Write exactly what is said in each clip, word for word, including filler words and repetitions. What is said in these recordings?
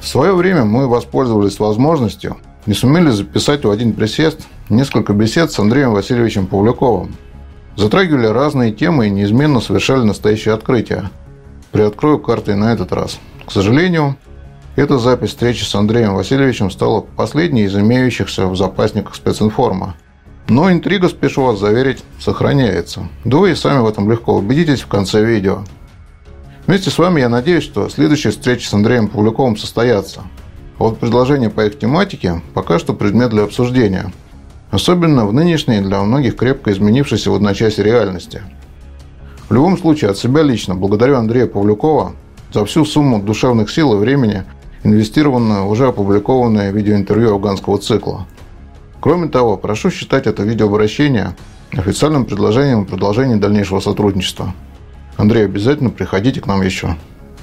В свое время мы воспользовались возможностью и сумели записать в один присест несколько бесед с Андреем Васильевичем Павлюковым. Затрагивали разные темы и неизменно совершали настоящие открытия. Приоткрою карты на этот раз. К сожалению, эта запись встречи с Андреем Васильевичем стала последней из имеющихся в запасниках специнформа. Но интрига, спешу вас заверить, сохраняется. Да вы и сами в этом легко убедитесь в конце видео. Вместе с вами я надеюсь, что следующие встречи с Андреем Павлюковым состоятся. А вот предложения по их тематике пока что предмет для обсуждения. Особенно в нынешней для многих крепко изменившейся в одночасье реальности. В любом случае, от себя лично благодарю Андрея Павлюкова за всю сумму душевных сил и времени, инвестированную в уже опубликованное видеоинтервью афганского цикла. Кроме того, прошу считать это видеообращение официальным предложением о продолжении дальнейшего сотрудничества. Андрей, обязательно приходите к нам еще.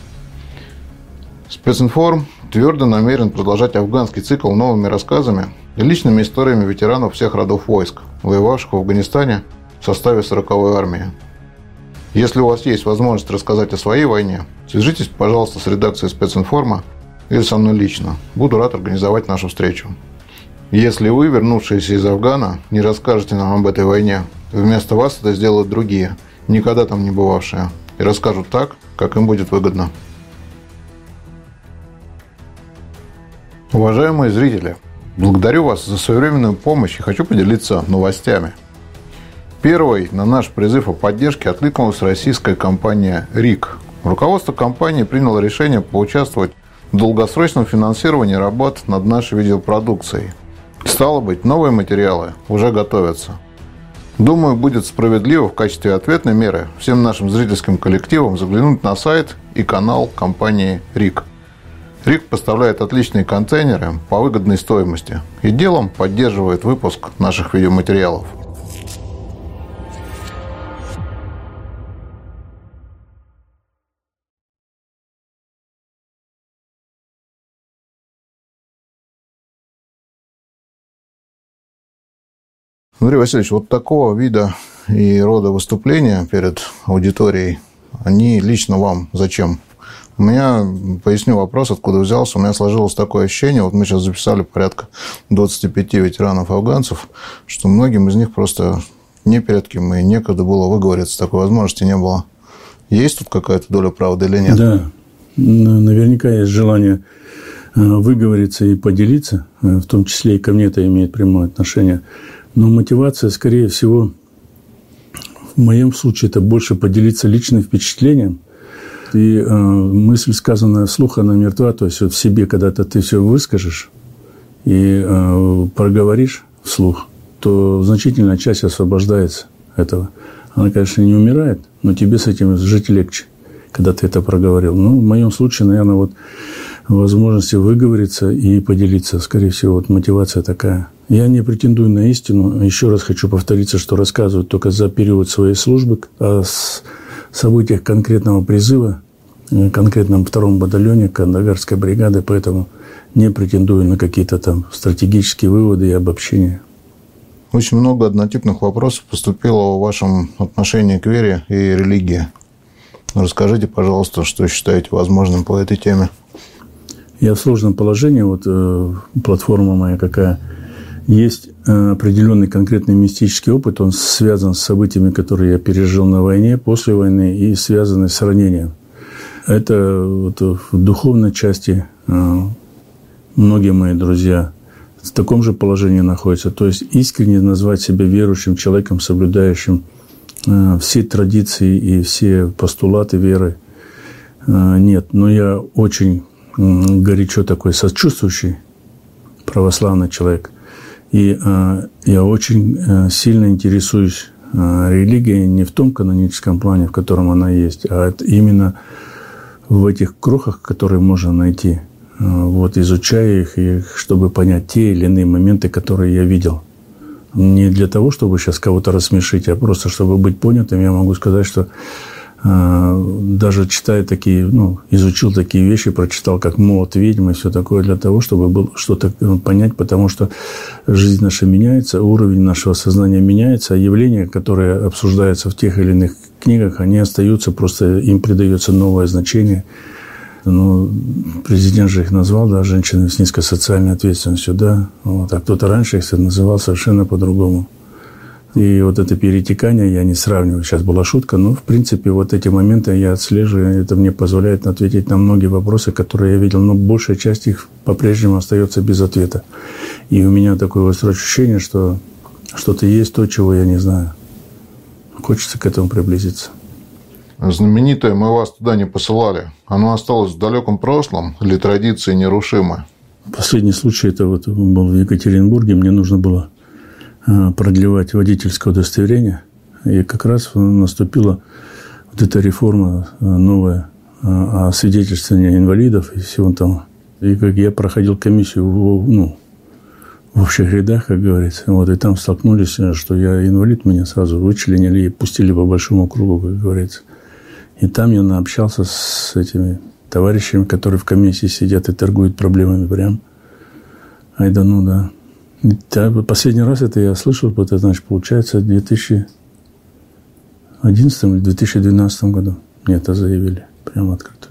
Специнформ твердо намерен продолжать афганский цикл новыми рассказами и личными историями ветеранов всех родов войск, воевавших в Афганистане в составе сороковой армии. Если у вас есть возможность рассказать о своей войне, свяжитесь, пожалуйста, с редакцией специнформа или со мной лично. Буду рад организовать нашу встречу. Если вы, вернувшиеся из Афгана, не расскажете нам об этой войне, вместо вас это сделают другие, никогда там не бывавшие, и расскажут так, как им будет выгодно. Уважаемые зрители, благодарю вас за своевременную помощь и хочу поделиться новостями. Первой на наш призыв о поддержке откликнулась российская компания РИК. Руководство компании приняло решение поучаствовать в долгосрочном финансировании работ над нашей видеопродукцией. Стало быть, новые материалы уже готовятся. Думаю, будет справедливо в качестве ответной меры всем нашим зрительским коллективам заглянуть на сайт и канал компании РИК. РИК поставляет отличные контейнеры по выгодной стоимости и делом поддерживает выпуск наших видеоматериалов. Андрей Васильевич, вот такого вида и рода выступления перед аудиторией, они лично вам зачем? У меня, поясню вопрос, откуда взялся. У меня сложилось такое ощущение, вот мы сейчас записали порядка двадцати пяти ветеранов-афганцев, что многим из них просто не перед кем и некогда было выговориться, такой возможности не было. Есть тут какая-то доля правды или нет? Да, наверняка есть желание выговориться и поделиться, в том числе и ко мне это имеет прямое отношение. Но мотивация, скорее всего, в моем случае, это больше поделиться личным впечатлением. И э, мысль, сказанная вслух, она мертва. То есть, вот в себе, когда-то ты все выскажешь и э, проговоришь вслух, то значительная часть освобождается этого. Она, конечно, не умирает, но тебе с этим жить легче, когда ты это проговорил. Ну, в моем случае, наверное, вот возможности выговориться и поделиться, скорее всего, вот мотивация такая. Я не претендую на истину. Еще раз хочу повториться, что рассказываю только за период своей службы о событиях конкретного призыва, конкретном втором батальоне Кандагарской бригады, поэтому не претендую на какие-то там стратегические выводы и обобщения. Очень много однотипных вопросов поступило в вашем отношении к вере и религии. Расскажите, пожалуйста, что считаете возможным по этой теме. Я в сложном положении. Вот э, платформа моя какая. Есть определенный конкретный мистический опыт, он связан с событиями, которые я пережил на войне, после войны и связаны с ранением. Это вот в духовной части многие мои друзья в таком же положении находятся. То есть искренне назвать себя верующим человеком, соблюдающим все традиции и все постулаты веры нет. Но я очень горячо такой сочувствующий православный человек. И э, я очень э, сильно интересуюсь э, религией не в том каноническом плане, в котором она есть, а это именно в этих крохах, которые можно найти, э, вот, изучая их, и, чтобы понять те или иные моменты, которые я видел. Не для того, чтобы сейчас кого-то рассмешить, а просто чтобы быть понятым, я могу сказать, что э, даже читая такие, ну, изучил такие вещи, прочитал, как «Молот ведьмы» и все такое, для того, чтобы было что-то понять, потому что жизнь наша меняется, уровень нашего сознания меняется, а явления, которые обсуждаются в тех или иных книгах, они остаются, просто им придается новое значение. Ну, президент же их назвал, да, женщины с низкой социальной ответственностью, да. Вот. А кто-то раньше их называл совершенно по-другому. И вот это перетекание я не сравниваю. Сейчас была шутка, но, в принципе, вот эти моменты я отслеживаю. Это мне позволяет ответить на многие вопросы, которые я видел. Но большая часть их по-прежнему остается без ответа. И у меня такое острое ощущение, что что-то есть то, чего я не знаю. Хочется к этому приблизиться. Знаменитое «Мы вас туда не посылали». Оно осталось в далеком прошлом или традиции нерушимы? Последний случай, это вот был в Екатеринбурге. Мне нужно было продлевать водительское удостоверение. И как раз наступила вот эта реформа новая о свидетельствовании инвалидов и всего там. И как я проходил комиссию в, ну, в общих рядах, как говорится, вот, и там столкнулись, что я инвалид, меня сразу вычленили и пустили по большому кругу, как говорится. И там я наобщался с этими товарищами, которые в комиссии сидят и торгуют проблемами прям. Ай да ну да. Да, последний раз это я слышал, это, значит, получается, в две тысячи одиннадцатом или две тысячи двенадцатом году мне это заявили, прямо открыто.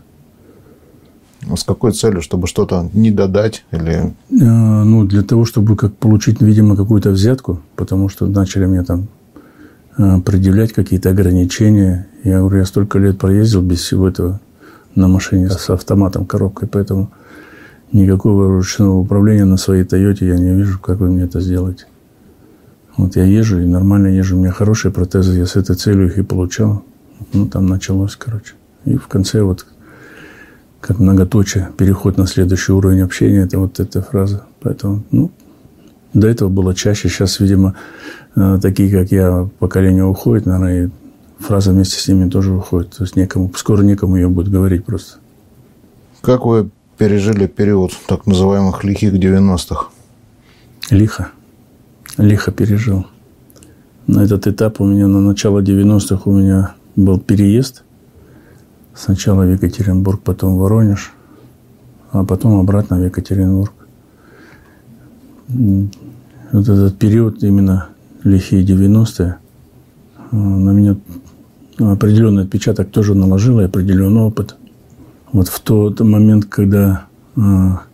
А с какой целью? Чтобы что-то не додать? Или... А, ну, для того, чтобы как получить, видимо, какую-то взятку, потому что начали мне там а, предъявлять какие-то ограничения. Я говорю, я столько лет проездил без всего этого на машине с автоматом, коробкой, поэтому... Никакого ручного управления на своей Тойоте я не вижу, как вы мне это сделаете. Вот я езжу и нормально езжу. У меня хорошие протезы, я с этой целью их и получал. Ну, там началось, короче. И в конце вот, как многоточие, переход на следующий уровень общения, это вот эта фраза. Поэтому, ну, до этого было чаще. Сейчас, видимо, такие, как я, поколение уходит, наверное, и фраза вместе с ними тоже уходит. То есть некому, скоро некому ее будет говорить просто. Как вы пережили период так называемых лихих девяностых? Лихо. Лихо пережил. На этот этап у меня на начало девяностых у меня был переезд. Сначала в Екатеринбург, потом в Воронеж, а потом обратно в Екатеринбург. Вот этот период, именно лихие девяностые, на меня определенный отпечаток тоже наложил, и определенный опыт. Вот в тот момент, когда э,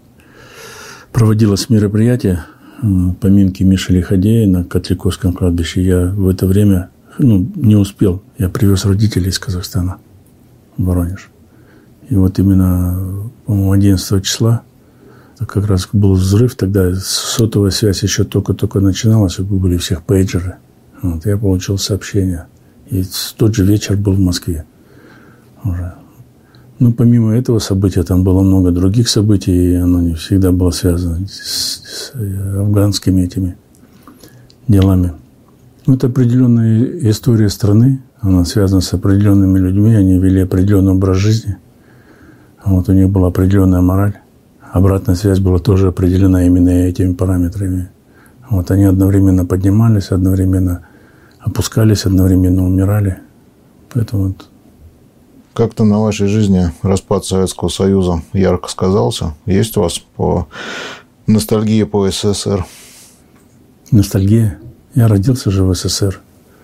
проводилось мероприятие э, поминки Миши Лиходея на Котляковском кладбище, я в это время ну, не успел. Я привез родителей из Казахстана в Воронеж. И вот именно, по-моему, одиннадцатого числа как раз был взрыв. Тогда сотовая связь еще только-только начиналась, и были у всех пейджеры. Вот, я получил сообщение. И в тот же вечер был в Москве уже. Ну, помимо этого события, там было много других событий, и оно не всегда было связано с, с афганскими этими делами. Ну, это определенная история страны, она связана с определенными людьми, они вели определенный образ жизни. Вот у них была определенная мораль. Обратная связь была тоже определена именно этими параметрами. Вот они одновременно поднимались, одновременно опускались, одновременно умирали. Поэтому вот. Как-то на вашей жизни распад Советского Союза ярко сказался? Есть у вас по ностальгия по СССР? Ностальгия? Я родился же в СССР.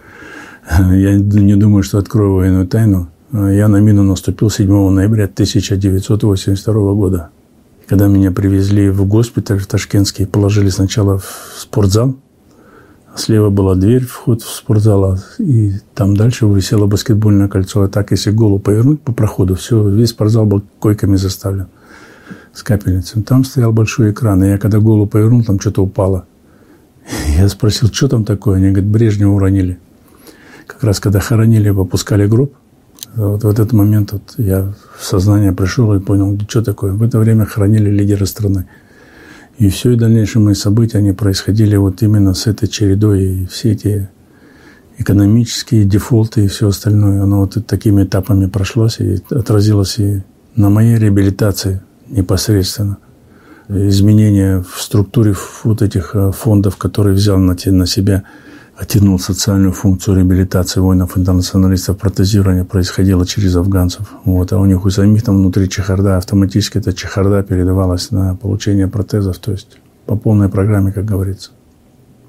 Я не думаю, что открою военную тайну. Я на мину наступил седьмого ноября тысяча девятьсот восемьдесят второго года. Когда меня привезли в госпиталь в Ташкентский, положили сначала в спортзал. Слева была дверь, вход в спортзал, и там дальше висело баскетбольное кольцо. А так, если голову повернуть по проходу, все, весь спортзал был койками заставлен с капельницей. Там стоял большой экран, и я когда голову повернул, там что-то упало. Я спросил, что там такое? Они говорят, Брежнева уронили. Как раз когда хоронили, опускали гроб, вот в этот момент вот я в сознание пришел и понял, что такое. В это время хоронили лидера страны. И все, и дальнейшие мои события, они происходили вот именно с этой чередой. И все эти экономические дефолты и все остальное, оно вот такими этапами прошлось и отразилось и на моей реабилитации непосредственно. Изменения в структуре вот этих фондов, которые взял на себя, оттянул социальную функцию реабилитации воинов-интернационалистов, протезирование происходило через афганцев. Вот, а у них у самих там внутри чехарда, автоматически эта чехарда передавалась на получение протезов, то есть по полной программе, как говорится.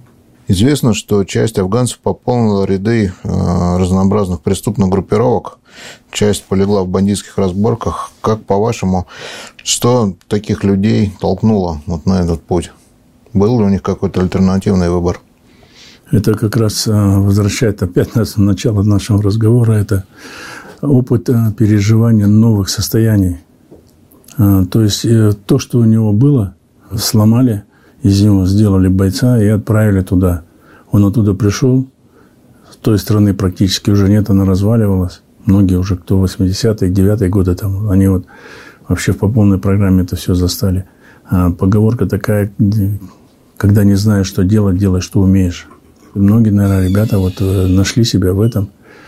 Известно, что часть афганцев пополнила ряды разнообразных преступных группировок. Часть полегла в бандитских разборках. Как, по-вашему, что таких людей толкнуло вот на этот путь? Был ли у них какой-то альтернативный выбор? Это как раз возвращает опять нас на начало нашего разговора. Это опыт переживания новых состояний. То есть то, что у него было, сломали, из него сделали бойца и отправили туда. Он оттуда пришел, с той стороны практически уже нет, она разваливалась. Многие уже, кто восьмидесятые, девятые годы, там, они вот вообще по полной программе это все застали. А поговорка такая, когда не знаешь, что делать, делай, что умеешь. И многие, наверное, ребята вот нашли себя в этом.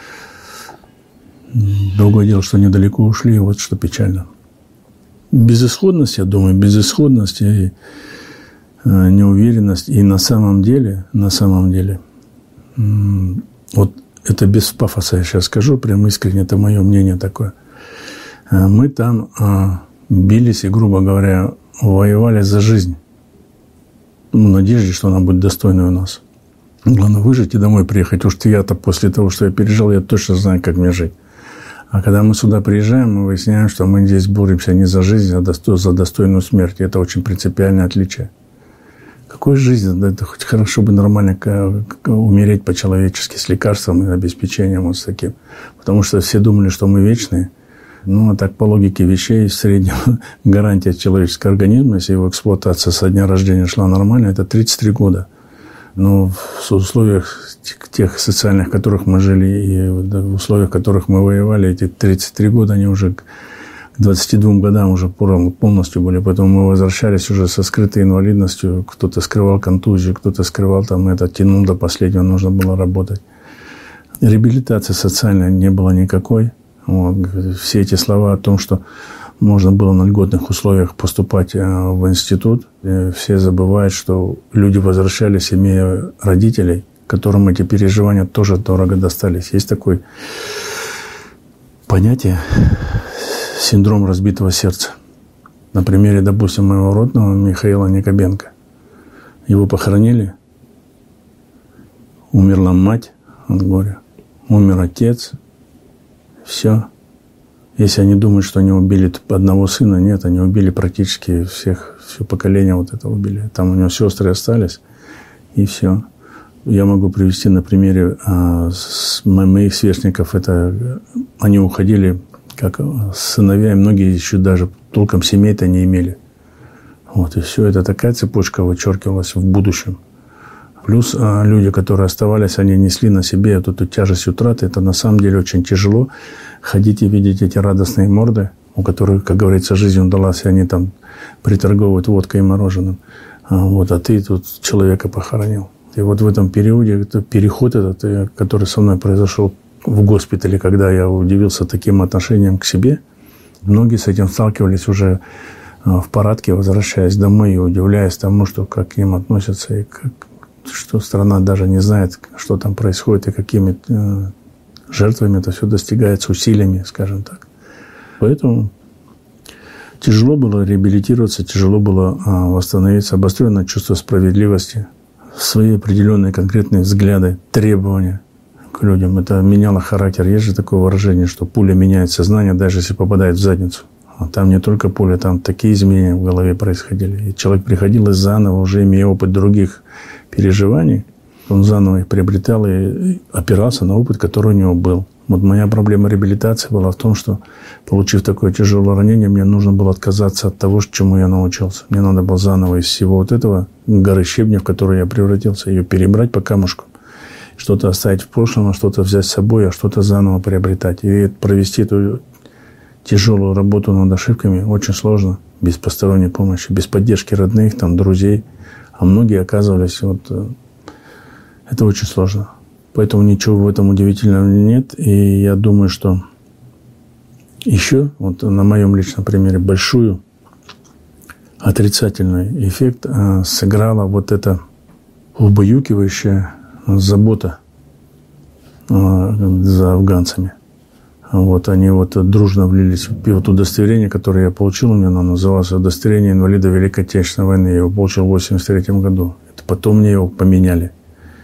Другое дело, что недалеко ушли, вот что печально. Безысходность, я думаю, безысходность и неуверенность. И на самом деле, на самом деле, вот это без пафоса я сейчас скажу, прям искренне, это мое мнение такое. Мы там бились и, грубо говоря, воевали за жизнь. В надежде, что она будет достойной у нас. Главное выжить и домой приехать. Уж я-то после того, что я пережил, я точно знаю, как мне жить. А когда мы сюда приезжаем, мы выясняем, что мы здесь боремся не за жизнь, а за достойную смерть. И это очень принципиальное отличие. Какой жизнь? Да это хоть хорошо бы нормально умереть по-человечески с лекарством и обеспечением вот с таким. Потому что все думали, что мы вечные. Ну, а так по логике вещей, в среднем гарантия человеческого организма, если его эксплуатация со дня рождения шла нормально, это тридцать три года. Но в условиях тех социальных, в которых мы жили, и в условиях, в которых мы воевали, эти тридцать три года, они уже к двадцати двум годам уже полностью были. Поэтому мы возвращались уже со скрытой инвалидностью. Кто-то скрывал контузию, кто-то скрывал там это, тянул до последнего, нужно было работать. Реабилитации социальной не было никакой. Вот. Все эти слова о том, что можно было на льготных условиях поступать в институт, все забывают, что люди возвращались, имея родителей, которым эти переживания тоже дорого достались. Есть такое понятие синдром разбитого сердца. На примере, допустим, моего родного Михаила Никобенко. Его похоронили, умерла мать от горя, умер отец, все. Если они думают, что они убили одного сына, нет, они убили практически всех, все поколение вот это убили. Там у него сестры остались, и все. Я могу привести на примере а, с моих сверстников. Это они уходили как сыновья, и многие еще даже толком семей-то не имели. Вот, и все. Это такая цепочка вычеркивалась в будущем. Плюс а, люди, которые оставались, они несли на себе вот эту тяжесть утраты. Это на самом деле очень тяжело. Ходить и видеть эти радостные морды, у которых, как говорится, жизнь удалась, и они там приторговывают водкой и мороженым. А, вот, а ты тут человека похоронил. И вот в этом периоде, это переход этот, который со мной произошел в госпитале, когда я удивился таким отношением к себе, многие с этим сталкивались уже в парадке, возвращаясь домой и удивляясь тому, что как к ним относятся, и как, что страна даже не знает, что там происходит, и какими э, жертвами это все достигается, усилиями, скажем так. Поэтому тяжело было реабилитироваться, тяжело было э, восстановиться, обостренное чувство справедливости, свои определенные конкретные взгляды, требования к людям. Это меняло характер. Есть же такое выражение, что пуля меняет сознание, даже если попадает в задницу. А там не только пуля, там такие изменения в голове происходили. И человек приходил и заново, уже имея опыт других переживаний, он заново их приобретал и опирался на опыт, который у него был. Вот моя проблема реабилитации была в том, что, получив такое тяжелое ранение, мне нужно было отказаться от того, чему я научился. Мне надо было заново из всего вот этого горы щебня, в которую я превратился, ее перебрать по камушку. Что-то оставить в прошлом, а что-то взять с собой, а что-то заново приобретать. И провести эту тяжелую работу над ошибками очень сложно, без посторонней помощи, без поддержки родных, там, друзей. А многие оказывались, вот, это очень сложно. Поэтому ничего в этом удивительного нет. И я думаю, что еще, вот на моем личном примере, большую отрицательный эффект сыграла вот эта убаюкивающая забота за афганцами. Вот они вот дружно влились. И вот удостоверение, которое я получил, у меня оно называлось удостоверение инвалида Великой Отечественной войны. Я его получил в восемьдесят третьем году. Это потом мне его поменяли.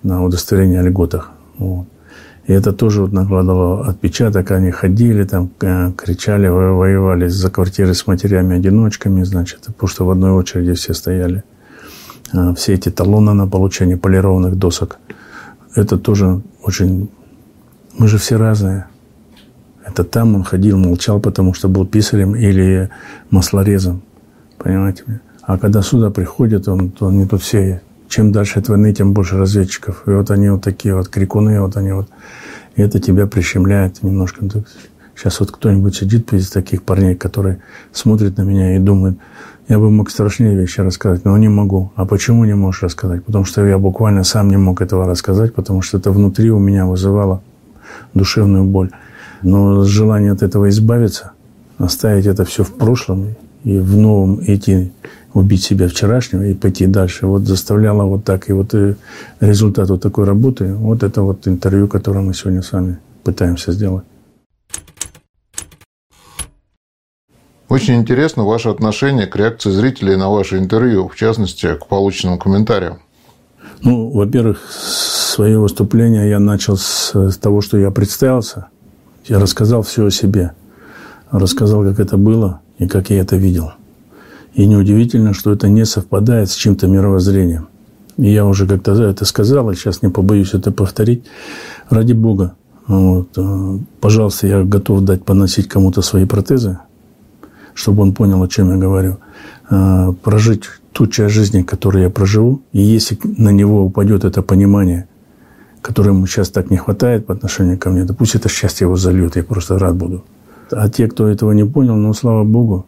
на удостоверение о льготах. Вот. И это тоже вот накладывало отпечаток. Они ходили, там, кричали, воевали за квартиры с матерями-одиночками, значит, потому что в одной очереди все стояли. Все эти талоны на получение полированных досок. Это тоже очень... Мы же все разные. Это там он ходил, молчал, потому что был писарем или маслорезом. Понимаете? А когда сюда приходят, он, то они тут все... Чем дальше от войны, тем больше разведчиков. И вот они вот такие вот крикуны, вот они вот... И это тебя прищемляет немножко. Сейчас вот кто-нибудь сидит из таких парней, которые смотрят на меня и думают, я бы мог страшнее вещи рассказать, но не могу. А почему не можешь рассказать? Потому что я буквально сам не мог этого рассказать, потому что это внутри у меня вызывало душевную боль. Но желание от этого избавиться, оставить это все в прошлом и в новом идти, убить себя вчерашнего и пойти дальше, вот заставляло вот так. И вот и результат вот такой работы, вот это вот интервью, которое мы сегодня с вами пытаемся сделать. Очень интересно ваше отношение к реакции зрителей на ваше интервью, в частности, к полученным комментариям. Ну, во-первых, свое выступление я начал с, с того, что я представился. Я рассказал все о себе. Рассказал, как это было и как я это видел. И неудивительно, что это не совпадает с чьим-то мировоззрением. И я уже как-то это сказал, и сейчас не побоюсь это повторить. Ради Бога, вот, пожалуйста, я готов дать поносить кому-то свои протезы, чтобы он понял, о чем я говорю. Прожить ту часть жизни, которую я проживу, и если на него упадет это понимание, которое ему сейчас так не хватает по отношению ко мне, да пусть это счастье его зальет, я просто рад буду. А те, кто этого не понял, ну, слава Богу,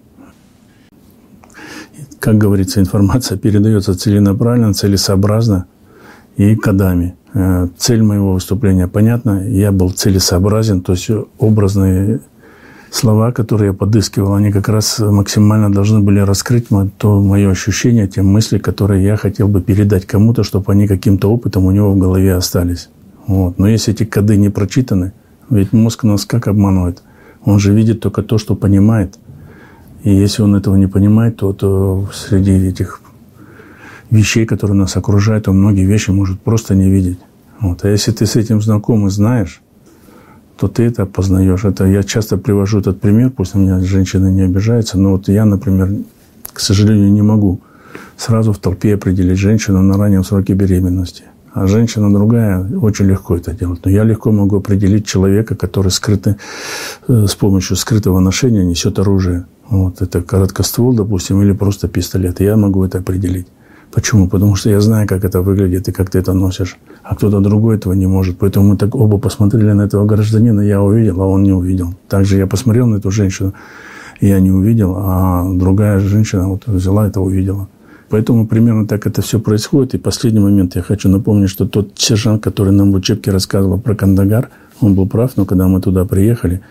как говорится, информация передается целенаправленно, целесообразно и кодами. Цель моего выступления понятна, я был целесообразен, то есть образные слова, которые я подыскивал, они как раз максимально должны были раскрыть то мое ощущение, те мысли, которые я хотел бы передать кому-то, чтобы они каким-то опытом у него в голове остались. Вот. Но если эти коды не прочитаны, ведь мозг нас как обманывает? Он же видит только то, что понимает. И если он этого не понимает, то, то среди этих вещей, которые нас окружают, он многие вещи может просто не видеть. Вот. А если ты с этим знаком и знаешь, то ты это познаешь. Это я часто привожу этот пример, пусть на меня женщины не обижаются, но вот я, например, к сожалению, не могу сразу в толпе определить женщину на раннем сроке беременности. А женщина другая очень легко это делает. Но я легко могу определить человека, который скрыто, с помощью скрытого ношения несет оружие. Вот, это короткоствол, допустим, или просто пистолет. И я могу это определить. Почему? Потому что я знаю, как это выглядит и как ты это носишь. А кто-то другой этого не может. Поэтому мы так оба посмотрели на этого гражданина, я увидел, а он не увидел. Также я посмотрел на эту женщину, и я не увидел, а другая женщина вот взяла это, увидела. Поэтому примерно так это все происходит. И последний момент я хочу напомнить, что тот сержант, который нам в учебке рассказывал про Кандагар, он был прав, но когда мы туда приехали,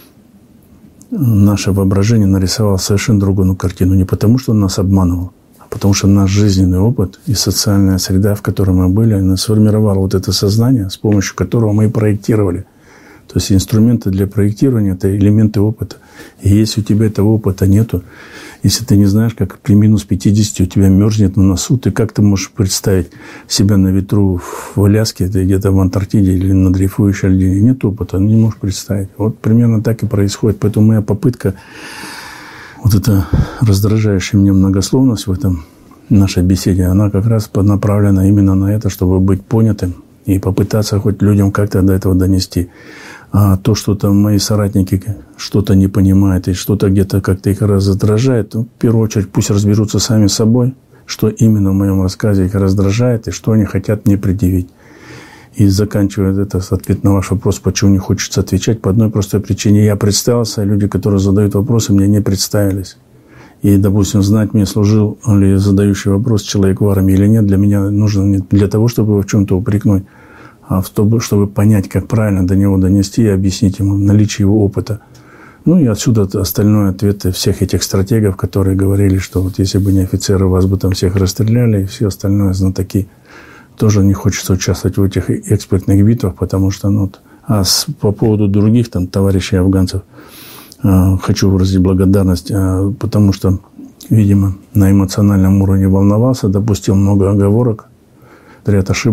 наше воображение нарисовало совершенно другую картину. Не потому, что он нас обманывал, а потому что наш жизненный опыт и социальная среда, в которой мы были, она сформировала вот это сознание, с помощью которого мы и проектировали. То есть инструменты для проектирования – это элементы опыта. И если у тебя этого опыта нету, если ты не знаешь, как при минус пятидесяти у тебя мерзнет на носу, ты как ты можешь представить себя на ветру в Аляске, ты где-то в Антарктиде или на дрейфующей льдине? Нет опыта, не можешь представить. Вот примерно так и происходит. Поэтому моя попытка, вот эта раздражающая мне многословность в этом нашей беседе, она как раз направлена именно на это, чтобы быть понятым и попытаться хоть людям как-то до этого донести. А то, что там мои соратники что-то не понимают и что-то где-то как-то их раздражает, ну, в первую очередь пусть разберутся сами с собой, что именно в моем рассказе их раздражает и что они хотят мне предъявить. И заканчивая этот ответ на ваш вопрос, почему не хочется отвечать, по одной простой причине. Я представился, а люди, которые задают вопросы, мне не представились. И, допустим, знать, мне служил ли задающий вопрос человек в армии или нет, для меня нужно не для того, чтобы его в чем-то упрекнуть, а чтобы, чтобы понять, как правильно до него донести и объяснить ему наличие его опыта. Ну и отсюда остальной ответ всех этих стратегов, которые говорили, что вот если бы не офицеры, вас бы там всех расстреляли, и все остальное знатоки. Тоже не хочется участвовать в этих экспертных битвах, потому что, ну, а с, по поводу других там товарищей афганцев, э, хочу выразить благодарность, э, потому что, видимо, на эмоциональном уровне волновался, допустил много оговорок, ряд ошибок.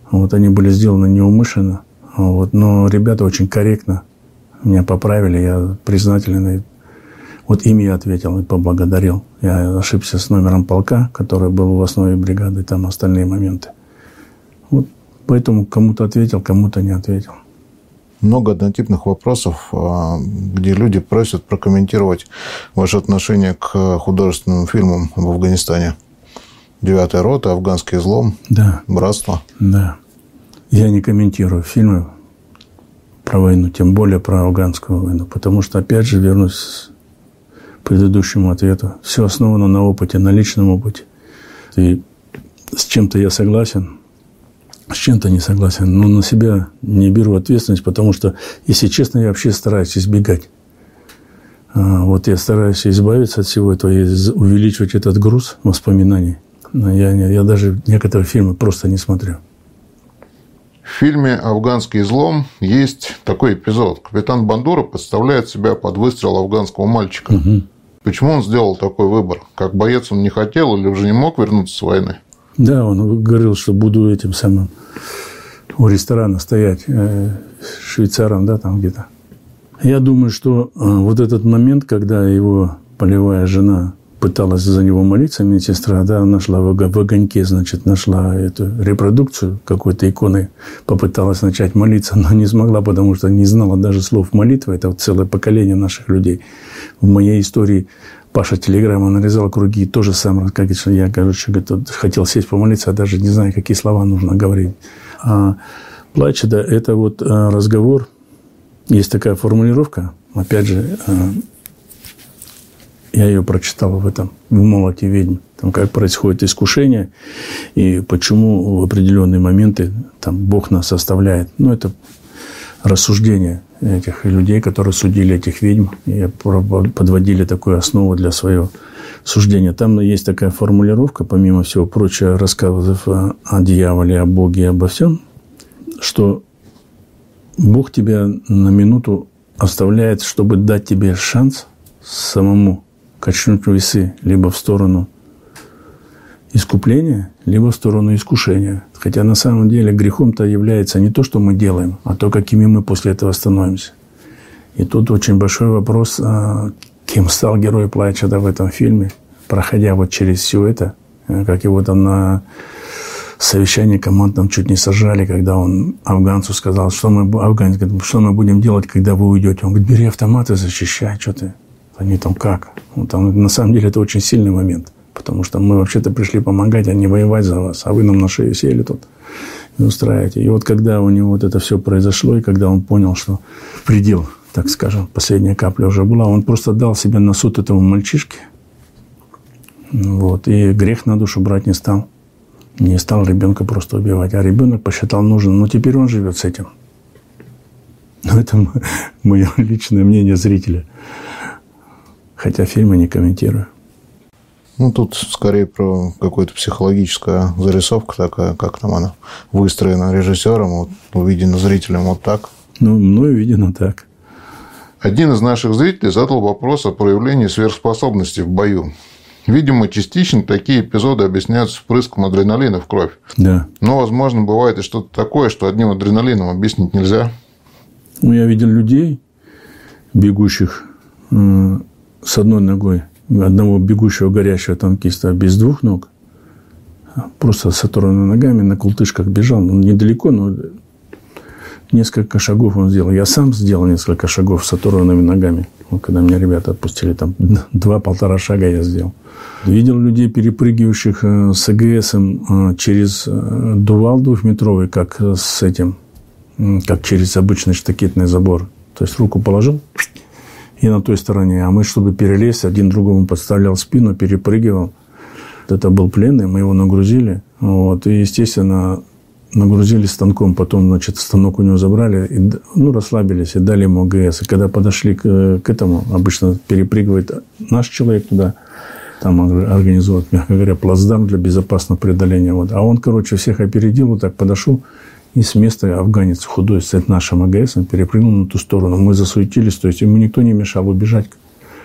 Вот они были сделаны неумышленно. Вот, но ребята очень корректно меня поправили. Я признателен. И вот им я ответил и поблагодарил. Я ошибся с номером полка, который был в основе бригады, там остальные моменты. Вот поэтому кому-то ответил, кому-то не ответил. Много однотипных вопросов, где люди просят прокомментировать ваше отношение к художественным фильмам в Афганистане. «Девятая рота», «Афганский излом», да. «Братство». Да. Я не комментирую фильмы про войну, тем более про афганскую войну, потому что, опять же, вернусь к предыдущему ответу. Все основано на опыте, на личном опыте. И с чем-то я согласен, с чем-то не согласен, но на себя не беру ответственность, потому что, если честно, я вообще стараюсь избегать. Вот я стараюсь избавиться от всего этого и увеличивать этот груз воспоминаний. Я, я даже некоторые фильмы просто не смотрю. В фильме «Афганский излом» есть такой эпизод. Капитан Бандура подставляет себя под выстрел афганского мальчика. Угу. Почему он сделал такой выбор? Как боец он не хотел или уже не мог вернуться с войны? Да, он говорил, что буду этим самым у ресторана стоять, э, швейцаром, да, там где-то. Я думаю, что э, вот этот момент, когда его полевая жена пыталась за него молиться, медсестра, да, нашла в, в огоньке, значит, нашла эту репродукцию какой-то иконы, попыталась начать молиться, но не смогла, потому что не знала даже слов молитвы. Это вот целое поколение наших людей. В моей истории Паша телеграмму нарезал круги, то же самое, как я, короче, хотел сесть помолиться, а даже не знаю, какие слова нужно говорить. А плач, да, это вот разговор. Есть такая формулировка, опять же, я ее прочитал в этом, в «Молоте ведьм», там как происходит искушение и почему в определенные моменты там Бог нас оставляет. Ну, это рассуждение этих людей, которые судили этих ведьм и подводили такую основу для своего суждения. Там есть такая формулировка, помимо всего прочего, рассказов о дьяволе, о Боге и обо всем, что Бог тебя на минуту оставляет, чтобы дать тебе шанс самому качнуть весы либо в сторону искупления, либо в сторону искушения. Хотя на самом деле грехом-то является не то, что мы делаем, а то, какими мы после этого становимся. И тут очень большой вопрос, кем стал герой плача в этом фильме, проходя вот через все это, как его там на совещании командном чуть не сожрали, когда он афганцу сказал, что мы, афганец говорит, что мы будем делать, когда вы уйдете. Он говорит, бери автомат и защищай, что ты. Они там как? Ну, там, на самом деле это очень сильный момент. Потому что мы вообще-то пришли помогать, а не воевать за вас. А вы нам на шею сели тут и устраиваете. И вот когда у него вот это все произошло, и когда он понял, что предел, так скажем, последняя капля уже была, он просто дал себе на суд этому мальчишке. Вот, и грех на душу брать не стал. Не стал ребенка просто убивать. А ребенок посчитал нужным. Но теперь он живет с этим. Но это мое личное мнение зрителя. Хотя фильмы не комментирую. Ну, тут скорее про какую-то психологическую зарисовку такая, как там она выстроена режиссером, вот, увидена зрителем вот так. Ну, мною видено так. Один из наших зрителей задал вопрос о проявлении сверхспособностей в бою. Видимо, частично такие эпизоды объясняются впрыском адреналина в кровь. Да. Но, возможно, бывает и что-то такое, что одним адреналином объяснить нельзя. Ну, я видел людей, бегущих э, с одной ногой, одного бегущего горящего танкиста без двух ног, просто с оторванными ногами на култышках бежал. Он недалеко, но несколько шагов он сделал. Я сам сделал несколько шагов с оторванными ногами. Вот, когда меня ребята отпустили, там два-полтора шага я сделал. Видел людей, перепрыгивающих с АГСом через дувал двухметровый, как с этим, как через обычный штакетный забор. То есть руку положил и на той стороне. А мы, чтобы перелезть, один другому подставлял спину, перепрыгивал. Это был пленный, мы его нагрузили. Вот, и, естественно, нагрузили станком. Потом, значит, станок у него забрали, и, ну, расслабились и дали ему АГС. И когда подошли к, к этому, обычно перепрыгивает наш человек туда, там организуют, мягко говоря, плацдарм для безопасного преодоления. Вот. А он, короче, всех опередил, вот так подошел, и с места афганец худой с нашим АГСом перепрыгнул на ту сторону. Мы засуетились, то есть ему никто не мешал убежать.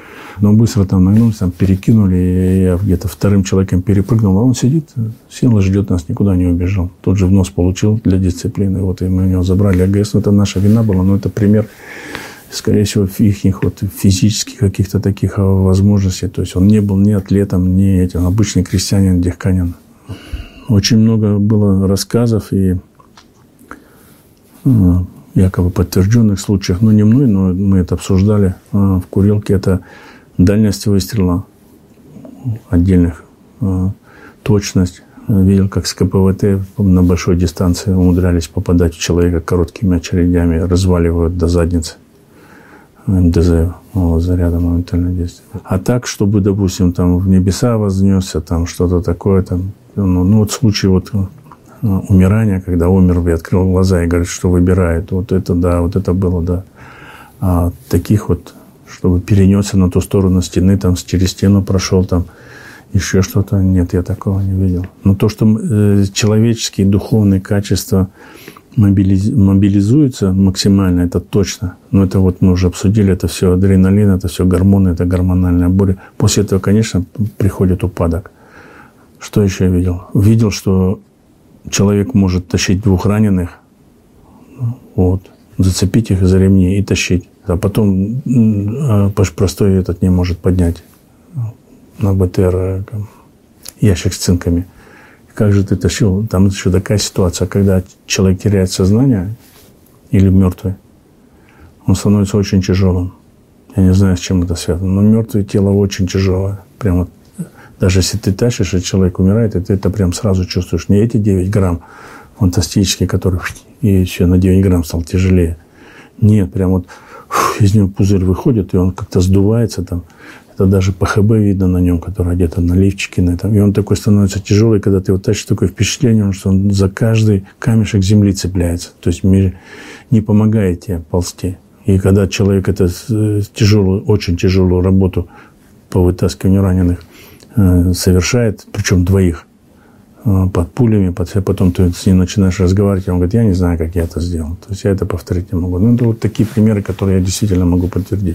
Потом быстро там нагнулись, там перекинули, и я где-то вторым человеком перепрыгнул, а он сидит, сел и ждет нас, никуда не убежал. Тут же в нос получил для дисциплины, вот, и мы у него забрали АГС. Ну, это наша вина была, но это пример, скорее всего, их вот физических каких-то таких возможностей. То есть он не был ни атлетом, ни этим, обычный крестьянин, дехканин. Очень много было рассказов и якобы подтвержденных случаев, ну, не мной, но мы это обсуждали в курилке, это дальность выстрела отдельных, точность. Видел, как с ка пэ вэ тэ на большой дистанции умудрялись попадать в человека короткими очередями, разваливают до задницы. эм дэ зэ, заряда моментального действия. А так, чтобы, допустим, там в небеса вознесся, там что-то такое, там, ну, ну вот случай вот умирания, когда умер и открыл глаза и говорит, что выбирает, вот это да, вот это было, да. А таких вот, чтобы перенесся на ту сторону стены, там через стену прошел, там еще что-то, нет, я такого не видел. Но то, что э, человеческие духовные качества мобилиз... мобилизуются максимально, это точно. Но это вот мы уже обсудили, это все адреналин, это все гормоны, это гормональная буря. После этого, конечно, приходит упадок. Что еще я видел? Видел, что человек может тащить двух раненых, вот, зацепить их за ремни и тащить. А потом простой этот не может поднять на бэ тэ эр ящик с цинками. Как же ты тащил? Там еще такая ситуация, когда человек теряет сознание или мертвый, он становится очень тяжелым. Я не знаю, с чем это связано, но мертвое тело очень тяжелое. Прямо даже если ты тащишь, и человек умирает, и ты это прям сразу чувствуешь. Не эти девять грамм фантастические, которые и еще на девять грамм стал тяжелее. Нет, прям вот из него пузырь выходит, и он как-то сдувается там. Это даже пэ ха бэ видно на нем, который где-то на лифчике. На этом. И он такой становится тяжелый, когда ты его тащишь, такое впечатление, что он за каждый камешек земли цепляется. То есть не помогает тебе ползти. И когда человек эту тяжелую, очень тяжелую работу по вытаскиванию раненых совершает, причем двоих, под пулями, под... потом ты с ним начинаешь разговаривать, и он говорит, я не знаю, как я это сделал. То есть я это повторить не могу. Ну, это вот такие примеры, которые я действительно могу подтвердить.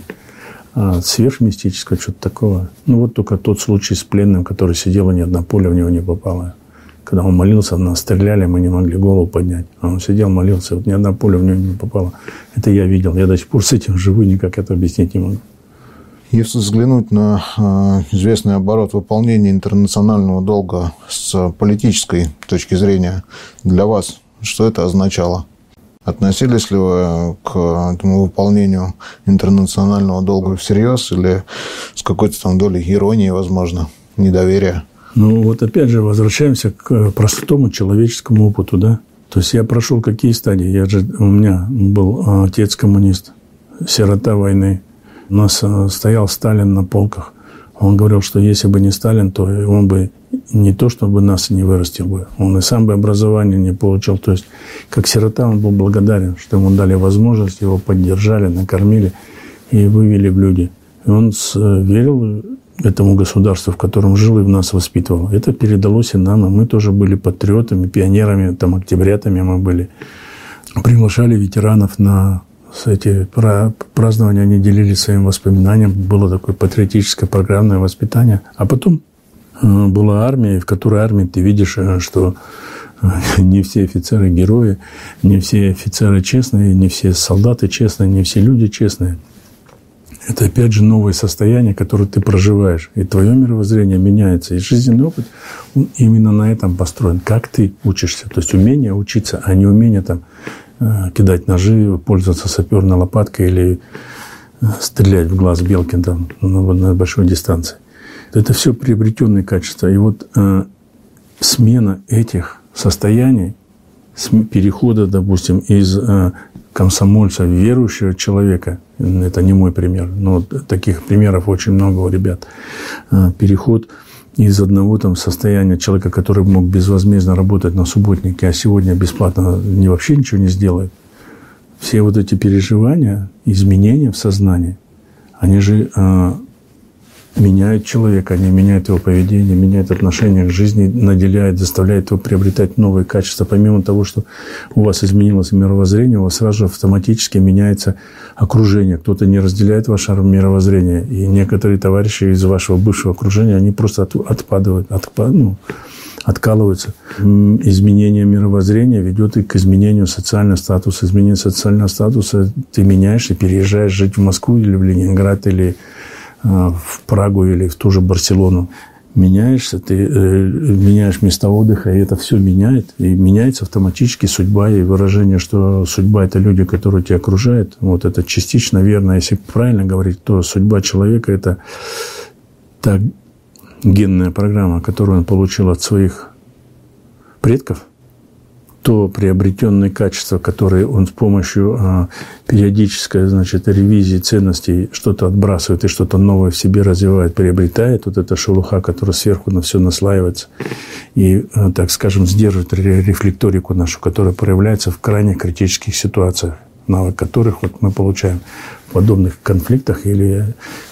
А сверхмистического, что-то такого. Ну, вот только тот случай с пленным, который сидел, и ни одна пуля в него не попала. Когда он молился, нас стреляли, мы не могли голову поднять. А он сидел, молился, вот ни одна пуля в него не попала. Это я видел. Я до сих пор с этим живу, никак это объяснить не могу. Если взглянуть на э, известный оборот выполнения интернационального долга с политической точки зрения, для вас что это означало? Относились ли вы к этому выполнению интернационального долга всерьез или с какой-то там долей иронии, возможно, недоверия? Ну, вот опять же возвращаемся к простому человеческому опыту, да? То есть я прошел какие стадии? Я же, у меня был отец коммунист, сирота войны. У нас стоял Сталин на полках. Он говорил, что если бы не Сталин, то он бы не то, чтобы нас не вырастил бы. Он и сам бы образование не получил. То есть, как сирота, он был благодарен, что ему дали возможность, его поддержали, накормили и вывели в люди. И он верил этому государству, в котором жил и в нас воспитывал. Это передалось и нам. И мы тоже были патриотами, пионерами, там, октябрятами мы были. Приглашали ветеранов на эти празднования, они делились своим воспоминанием. Было такое патриотическое программное воспитание. А потом была армия, и в которой армии ты видишь, что не все офицеры герои, не все офицеры честные, не все солдаты честные, не все люди честные. Это, опять же, новое состояние, которое ты проживаешь. И твое мировоззрение меняется. И жизненный опыт он именно на этом построен. Как ты учишься. То есть умение учиться, а не умение там кидать ножи, пользоваться саперной лопаткой или стрелять в глаз белки там, на большой дистанции. Это все приобретенные качества. И вот э, смена этих состояний, перехода, допустим, из э, комсомольца в верующего человека, это не мой пример, но вот таких примеров очень много у ребят, э, переход из одного там состояния человека, который мог безвозмездно работать на субботнике, а сегодня бесплатно не вообще ничего не сделает. Все вот эти переживания, изменения в сознании, они же э, меняют человека, они меняют его поведение, меняют отношение к жизни, наделяют, заставляют его приобретать новые качества. Помимо того, что у вас изменилось мировоззрение, у вас сразу же автоматически меняется окружение. Кто-то не разделяет ваше мировоззрение. И некоторые товарищи из вашего бывшего окружения, они просто от, отпадают, отпад, ну, откалываются. Изменение мировоззрения ведет и к изменению социального статуса. Изменение социального статуса ты меняешь и переезжаешь жить в Москву или в Ленинград, или в Прагу, или в ту же Барселону. Меняешься, ты э, меняешь места отдыха, и это все меняет. И меняется автоматически судьба, и выражение, что судьба – это люди, которые тебя окружают. Вот это частично верно. Если правильно говорить, то судьба человека – это та генная программа, которую он получил от своих предков, то приобретенные качества, которые он с помощью а, периодической, значит, ревизии ценностей что-то отбрасывает и что-то новое в себе развивает, приобретает, вот эта шелуха, которая сверху на все наслаивается и, а, так скажем, сдерживает рефлекторику нашу, которая проявляется в крайне критических ситуациях, навык которых вот мы получаем в подобных конфликтах или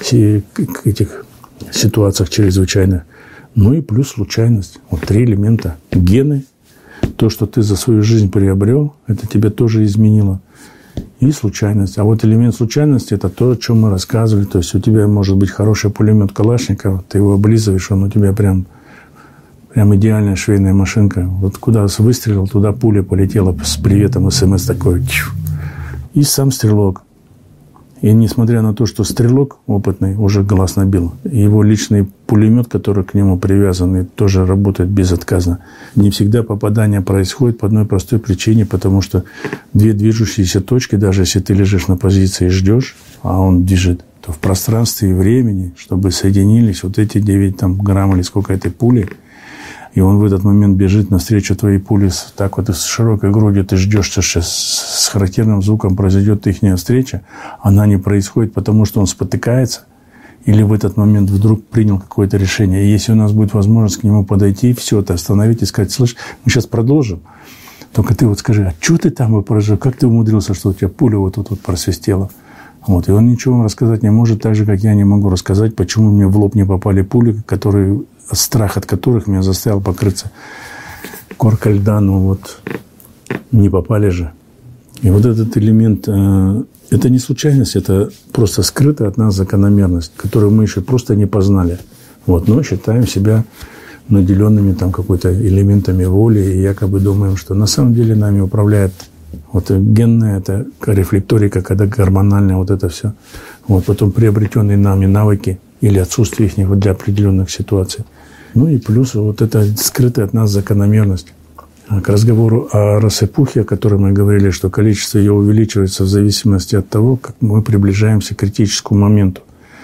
этих ситуациях чрезвычайных. Ну и плюс случайность. Вот три элемента. Гены. То, что ты за свою жизнь приобрел, это тебе тоже изменило. И случайность. А вот элемент случайности – это то, о чем мы рассказывали. То есть у тебя может быть хороший пулемет Калашникова, ты его облизываешь, он у тебя прям, прям идеальная швейная машинка. Вот куда выстрелил, туда пуля полетела с приветом, смс такой. И сам стрелок. И несмотря на то, что стрелок опытный уже глаз набил, его личный пулемет, который к нему привязан, и тоже работает безотказно. Не всегда попадание происходит по одной простой причине, потому что две движущиеся точки, даже если ты лежишь на позиции и ждешь, а он бежит, то в пространстве и времени, чтобы соединились вот эти девять там, грамм или сколько этой пули, и он в этот момент бежит навстречу твоей пули так вот с широкой грудью, ты ждешь, что сейчас с характерным звуком произойдет их встреча, она не происходит, потому что он спотыкается или в этот момент вдруг принял какое-то решение. И если у нас будет возможность к нему подойти, все это остановить и сказать: слышь, мы сейчас продолжим, только ты вот скажи, а что ты там прожил, как ты умудрился, что у тебя пуля вот тут вот просвистела? Вот. И он ничего вам рассказать не может, так же, как я не могу рассказать, почему мне в лоб не попали пули, которые, страх от которых меня заставил покрыться коркой льда. Ну вот, не попали же. И вот этот элемент, э, это не случайность, это просто скрытая от нас закономерность, которую мы еще просто не познали. Вот. Но считаем себя наделенными там какой-то элементами воли и якобы думаем, что на самом деле нами управляет вот генная, это рефлекторика, когда гормональная, вот это все. Вот, потом приобретенные нами навыки или отсутствие их вот для определенных ситуаций. Ну и плюс вот это скрытая от нас закономерность. К разговору о рассыпухе, о которой мы говорили, что количество ее увеличивается в зависимости от того, как мы приближаемся к критическому моменту.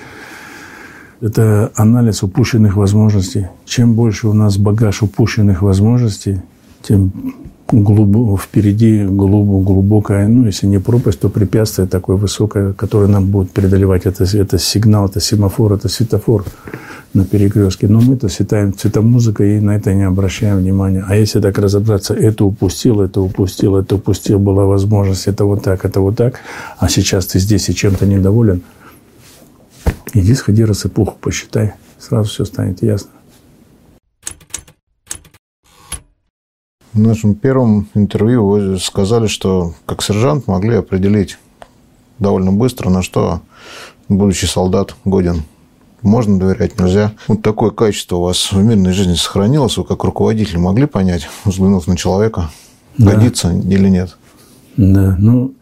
Это анализ упущенных возможностей. Чем больше у нас багаж упущенных возможностей, тем глубоко, впереди глубоко, глубокая, ну, если не пропасть, то препятствие такое высокое, которое нам будет преодолевать. Это, это сигнал, это семафор, это светофор на перекрестке. Но мы-то считаем цветомузыкой и на это не обращаем внимания. А если так разобраться, это упустил, это упустил, это упустил, была возможность, это вот так, это вот так, а сейчас ты здесь и чем-то недоволен, иди сходи рассыпуху, посчитай, сразу все станет ясно. В нашем первом интервью вы сказали, что как сержант могли определить довольно быстро, на что будущий солдат годен. Можно доверять, нельзя. Вот такое качество у вас в мирной жизни сохранилось. Вы как руководитель могли понять, взглянув на человека, да, годится или нет? Да, ну,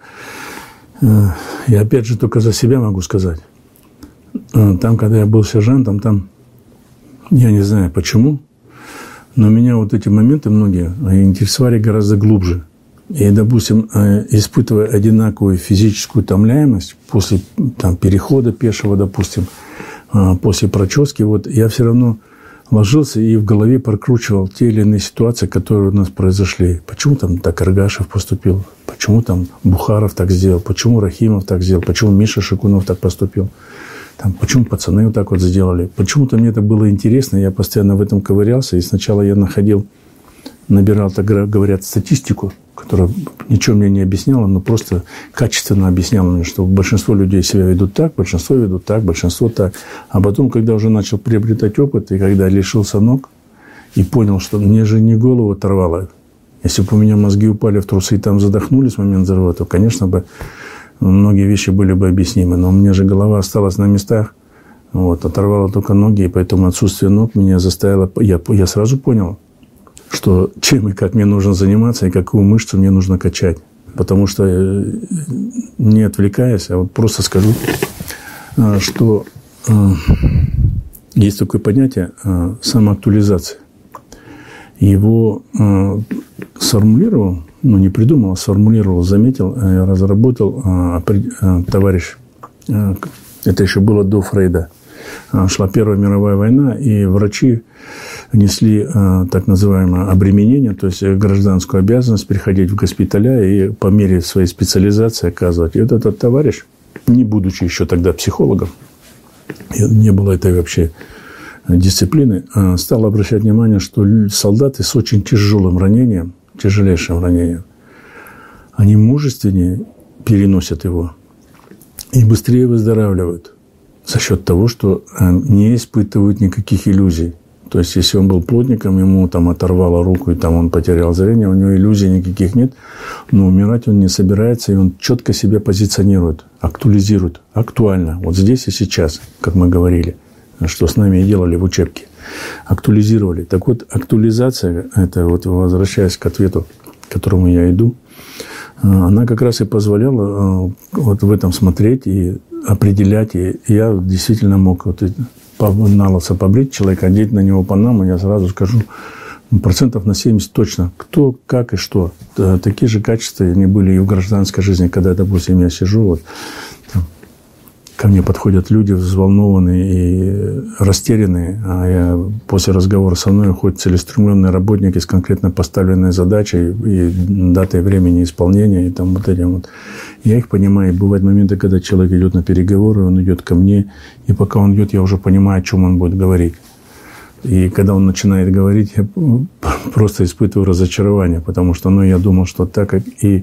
я опять же только за себя могу сказать. Там, когда я был сержантом, там, я не знаю почему, но меня вот эти моменты многие интересовали гораздо глубже. И, допустим, испытывая одинаковую физическую утомляемость после там, перехода пешего, допустим, после прочески, вот я все равно ложился и в голове прокручивал те или иные ситуации, которые у нас произошли. Почему там так Аргашев поступил? Почему там Бухаров так сделал? Почему Рахимов так сделал? Почему Миша Шикунов так поступил? Там, почему пацаны вот так вот сделали? Почему-то мне это было интересно, я постоянно в этом ковырялся. И сначала я находил, набирал, так говорят, статистику, которая ничего мне не объясняла, но просто качественно объясняла мне, что большинство людей себя ведут так, большинство ведут так, большинство так. А потом, когда уже начал приобретать опыт, и когда лишился ног, и понял, что мне же не голову оторвало. Если бы у меня мозги упали в трусы и там задохнулись в момент взрыва, то, конечно бы, многие вещи были бы объяснимы. Но у меня же голова осталась на местах, вот, оторвало только ноги, и поэтому отсутствие ног меня заставило... Я, я сразу понял, что чем и как мне нужно заниматься, и какую мышцу мне нужно качать. Потому что, не отвлекаясь, а вот просто скажу, что есть такое понятие самоактуализации. Его сформулировал, ну, не придумал, а сформулировал, заметил, разработал товарищ. Это еще было до Фрейда. Шла Первая мировая война, и врачи несли так называемое обременение, то есть гражданскую обязанность переходить в госпиталя и по мере своей специализации оказывать. И вот этот товарищ, не будучи еще тогда психологом, не было этой вообще дисциплины, стал обращать внимание, что солдаты с очень тяжелым ранением, тяжелейшим ранением, они мужественнее переносят его и быстрее выздоравливают за счет того, что не испытывают никаких иллюзий. То есть, если он был плотником, ему там оторвало руку, и там он потерял зрение, у него иллюзий никаких нет, но умирать он не собирается, и он четко себя позиционирует, актуализирует, актуально, вот здесь и сейчас, как мы говорили, что с нами и делали в учебке. Актуализировали. Так вот, актуализация, это вот возвращаясь к ответу, к которому я иду, она как раз и позволяла вот в этом смотреть и определять. И я действительно мог вот на лысо побрить человека, одеть на него панаму, я сразу скажу, процентов на семьдесят точно, кто, как и что. Такие же качества они были и в гражданской жизни, когда, допустим, я сижу, вот, ко мне подходят люди взволнованные и растерянные, а я после разговора со мной хоть целеустремленный работник и с конкретно поставленной задачей и датой времени исполнения, и там вот этим вот. Я их понимаю. Бывают моменты, когда человек идет на переговоры, он идет ко мне, и пока он идет, я уже понимаю, о чем он будет говорить. И когда он начинает говорить, я просто испытываю разочарование, потому что, ну, я думал, что так как и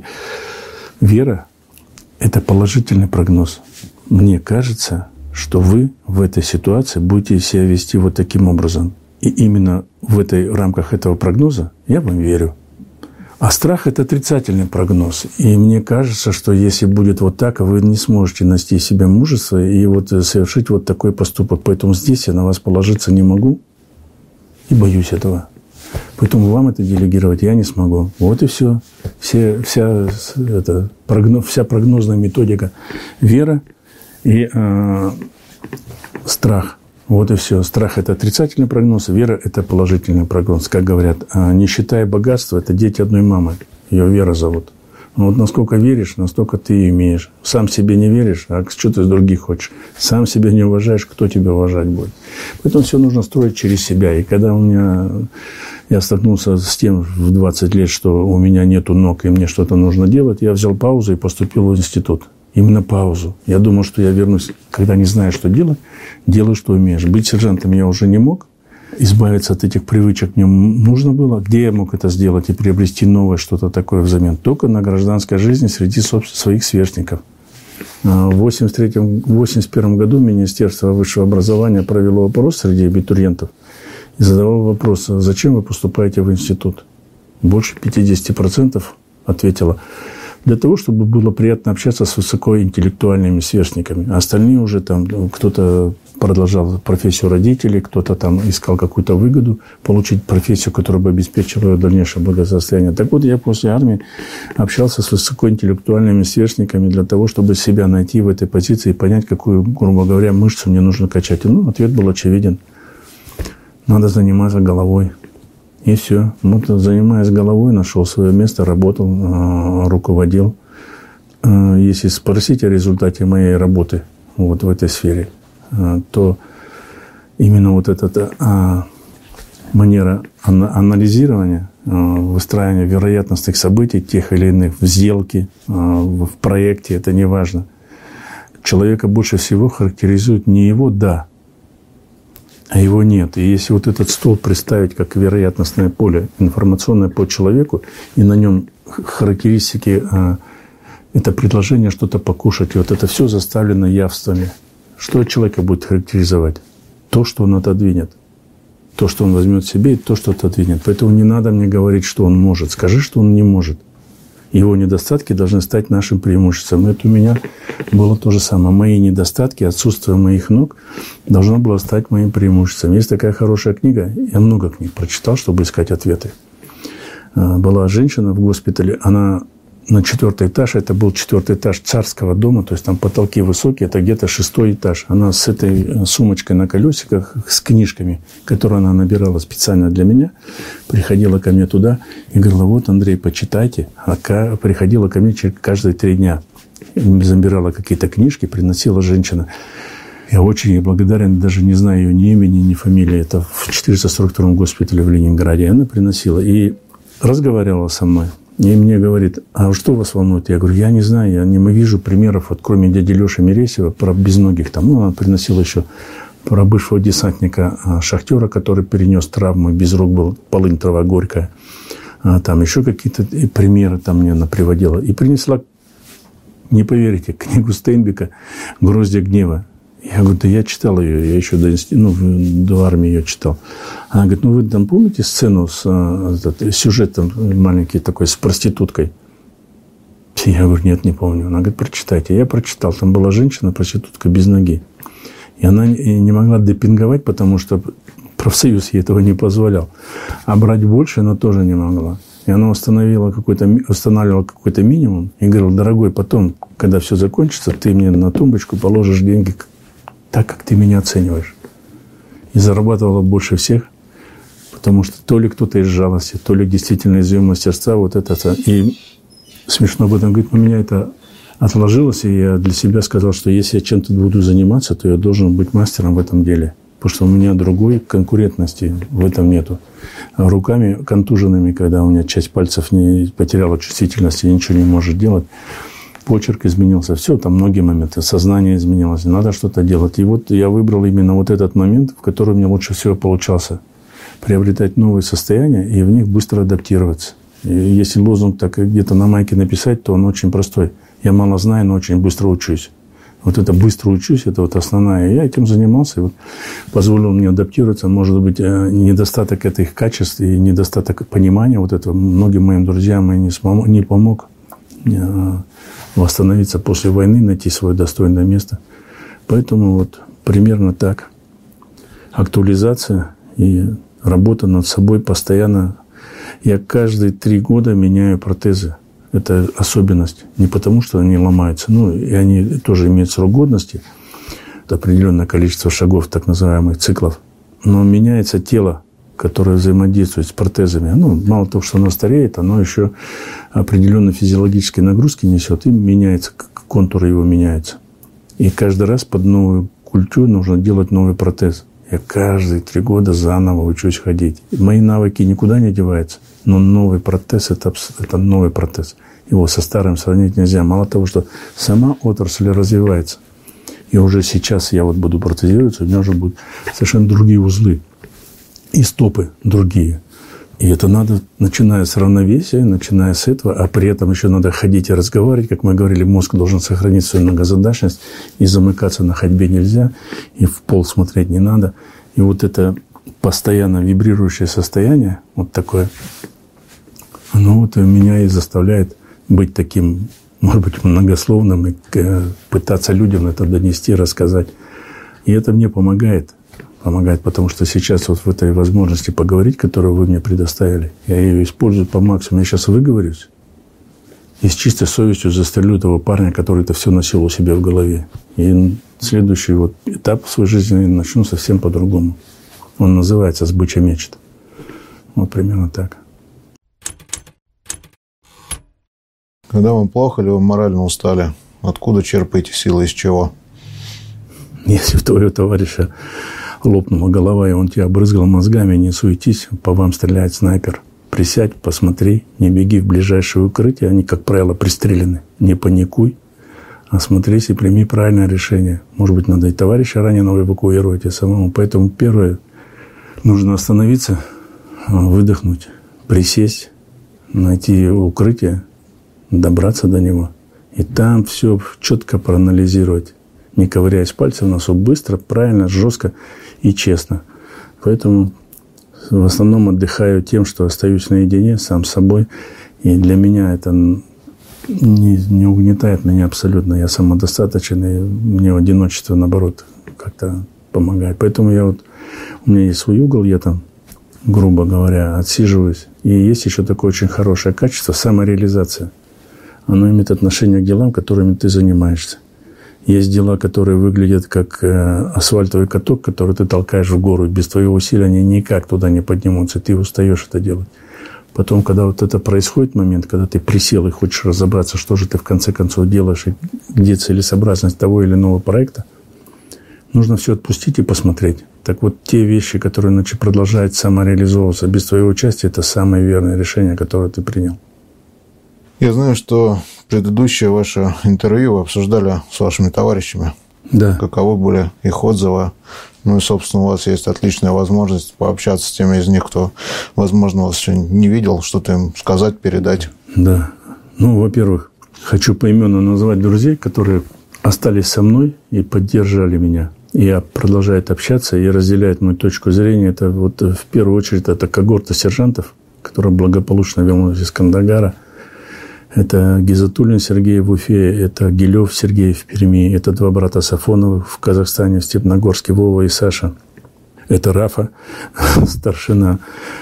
вера – это положительный прогноз. Мне кажется, что вы в этой ситуации будете себя вести вот таким образом. И именно в этой в рамках этого прогноза я вам верю. А страх – это отрицательный прогноз. И мне кажется, что если будет вот так, вы не сможете найти в себе мужество и вот совершить вот такой поступок. Поэтому здесь я на вас положиться не могу и боюсь этого. Поэтому вам это делегировать я не смогу. Вот и все. все вся, это, прогноз, вся прогнозная методика. Вера и э, страх. Вот и все. Страх – это отрицательный прогноз, вера – это положительный прогноз. Как говорят, нищета и богатство – это дети одной мамы. Ее Вера зовут. Но вот насколько веришь, настолько ты и имеешь. Сам себе не веришь, а что ты с других хочешь? Сам себя не уважаешь, кто тебя уважать будет? Поэтому все нужно строить через себя. И когда у меня... Я столкнулся с тем в двадцать лет, что у меня нету ног, и мне что-то нужно делать, я взял паузу и поступил в институт. Именно паузу. Я думал, что я вернусь, когда не знаю, что делать, делаю, что умеешь. Быть сержантом я уже не мог. Избавиться от этих привычек мне нужно было. Где я мог это сделать и приобрести новое что-то такое взамен? Только на гражданской жизни среди своих сверстников. В восемьдесят третьем — восемьдесят первом году Министерство высшего образования провело опрос среди абитуриентов и задавало вопрос, зачем вы поступаете в институт? Больше пятьдесят процентов ответило: для того, чтобы было приятно общаться с высокоинтеллектуальными сверстниками. А остальные уже там, кто-то продолжал профессию родителей, кто-то там искал какую-то выгоду, получить профессию, которая бы обеспечила его дальнейшее благосостояние. Так вот, я после армии общался с высокоинтеллектуальными сверстниками для того, чтобы себя найти в этой позиции и понять, какую, грубо говоря, мышцу мне нужно качать. И, ну, ответ был очевиден. Надо заниматься головой. И все. Вот, занимаясь головой, нашел свое место, работал, руководил. Если спросить о результате моей работы вот в этой сфере, то именно вот эта манера анализирования, выстраивания вероятностных событий, тех или иных, в сделке, в проекте, это не важно. Человека больше всего характеризует не его «да», а его нет. И если вот этот стол представить как вероятностное поле, информационное по человеку, и на нем характеристики, это предложение что-то покушать, и вот это все заставлено явствами. Что человека будет характеризовать? То, что он отодвинет. То, что он возьмет себе, и то, что отодвинет. Поэтому не надо мне говорить, что он может. Скажи, что он не может. Его недостатки должны стать нашим преимуществом. Это у меня было то же самое. Мои недостатки, отсутствие моих ног должно было стать моим преимуществом. Есть такая хорошая книга, я много книг прочитал, чтобы искать ответы. Была женщина в госпитале, она на четвертый этаж, это был четвертый этаж царского дома, то есть там потолки высокие, это где-то шестой этаж. Она с этой сумочкой на колесиках, с книжками, которые она набирала специально для меня, приходила ко мне туда и говорила: вот, Андрей, почитайте. А приходила ко мне каждые три дня. Забирала какие-то книжки, приносила женщина. Я очень ей благодарен, даже не знаю ее ни имени, ни фамилии. Это в четыреста сорок втором госпитале в Ленинграде. Она приносила и разговаривала со мной. И мне говорит: а что вас волнует? Я говорю: я не знаю, я не вижу примеров, вот кроме дяди Леши Мересева, про безногих там. Ну, она приносила еще про бывшего десантника, шахтера, который перенес травму, без рук был, полынь, трава горькая. А там еще какие-то примеры там мне она приводила. И принесла, не поверите, книгу Стейнбека «Гроздья гнева». Я говорю: да я читал ее, я еще до, ну, до армии ее читал. Она говорит: ну, вы там помните сцену с этот, сюжет там маленький такой с проституткой? Я говорю: нет, не помню. Она говорит: прочитайте. Я прочитал. Там была женщина, проститутка без ноги. И она не могла депинговать, потому что профсоюз ей этого не позволял. А брать больше она тоже не могла. И она установила какой-то, устанавливала какой-то минимум и говорила: дорогой, потом, когда все закончится, ты мне на тумбочку положишь деньги так, как ты меня оцениваешь. И зарабатывала больше всех, потому что то ли кто-то из жалости, то ли действительно из ее мастерства вот это. И смешно об этом говорить, но у меня это отложилось, и я для себя сказал, что если я чем-то буду заниматься, то я должен быть мастером в этом деле. Потому что у меня другой конкурентности в этом нету. А руками контуженными, когда у меня часть пальцев не потеряла чувствительность и ничего не может делать, почерк изменился, все, там многие моменты, сознание изменилось, надо что-то делать. И вот я выбрал именно вот этот момент, в который у меня лучше всего получался. Приобретать новые состояния и в них быстро адаптироваться. И если лозунг так где-то на майке написать, то он очень простой. Я мало знаю, но очень быстро учусь. Вот это быстро учусь, это вот основная. Я этим занимался, и вот позволил мне адаптироваться. Может быть, недостаток этих качеств и недостаток понимания вот этого многим моим друзьям и не, смог, не помог восстановиться после войны, найти свое достойное место. Поэтому вот примерно так. Актуализация и работа над собой постоянно. Я каждые три года меняю протезы. Это особенность. Не потому, что они ломаются. Ну, и они тоже имеют срок годности. Это определенное количество шагов, так называемых циклов. Но меняется тело, которое взаимодействует с протезами. Ну, мало того, что оно стареет, оно еще определенные физиологические нагрузки несет, и меняется, контуры его меняются. И каждый раз под новую культуру нужно делать новый протез. Я каждые три года заново учусь ходить. Мои навыки никуда не деваются, но новый протез это, – это новый протез. Его со старым сравнить нельзя. Мало того, что сама отрасль развивается. И уже сейчас я вот буду протезироваться, у меня уже будут совершенно другие узлы. И стопы другие. И это надо, начиная с равновесия, начиная с этого, а при этом еще надо ходить и разговаривать. Как мы говорили, мозг должен сохранить свою многозадачность, и замыкаться на ходьбе нельзя, и в пол смотреть не надо. И вот это постоянно вибрирующее состояние, вот такое, оно вот меня и заставляет быть таким, может быть, многословным, и пытаться людям это донести, рассказать. И это мне помогает. Помогает, потому что сейчас вот в этой возможности поговорить, которую вы мне предоставили, я ее использую по максимуму. Я сейчас выговорюсь и с чистой совестью застрелю того парня, который это все носил у себя в голове. И следующий вот этап в своей жизни начну совсем по-другому. Он называется «Сбыча мечт». Вот примерно так. Когда вам плохо или вы морально устали, откуда черпаете силы, из чего? Если у твоего товарища лопнула голова, и он тебя обрызгал мозгами, не суетись, по вам стреляет снайпер. Присядь, посмотри, не беги в ближайшее укрытие, они, как правило, пристрелены. Не паникуй, осмотрись и прими правильное решение. Может быть, надо и товарища раненого эвакуировать, и самому. Поэтому первое, нужно остановиться, выдохнуть, присесть, найти укрытие, добраться до него. И там все четко проанализировать, не ковыряясь пальцем в носу, быстро, правильно, жестко и честно. Поэтому в основном отдыхаю тем, что остаюсь наедине сам с собой. И для меня это не, не угнетает меня абсолютно. Я самодостаточен, и мне одиночество, наоборот, как-то помогает. Поэтому я вот, у меня есть свой угол, я там, грубо говоря, отсиживаюсь. И есть еще такое очень хорошее качество – самореализация. Оно имеет отношение к делам, которыми ты занимаешься. Есть дела, которые выглядят как э, асфальтовый каток, который ты толкаешь в гору. Без твоего усилия они никак туда не поднимутся. Ты устаешь это делать. Потом, когда вот это происходит момент, когда ты присел и хочешь разобраться, что же ты в конце концов делаешь, и где целесообразность того или иного проекта, нужно все отпустить и посмотреть. Так вот, те вещи, которые значит, продолжают самореализовываться без твоего участия, это самое верное решение, которое ты принял. Я знаю, что предыдущее ваше интервью вы обсуждали с вашими товарищами. Да. Каковы были их отзывы. Ну и, собственно, у вас есть отличная возможность пообщаться с теми из них, кто, возможно, вас еще не видел, что-то им сказать, передать. Да. Ну, во-первых, хочу поименно назвать друзей, которые остались со мной и поддержали меня. И продолжают общаться и разделяют мою точку зрения. Это вот в первую очередь это когорта сержантов, которая благополучно вернулась из Кандагара. Это Гизатуллин Сергей в Уфе, это Гилев Сергей в Перми, это два брата Сафоновых в Казахстане, в Степногорске, Вова и Саша. Это Рафа, старшина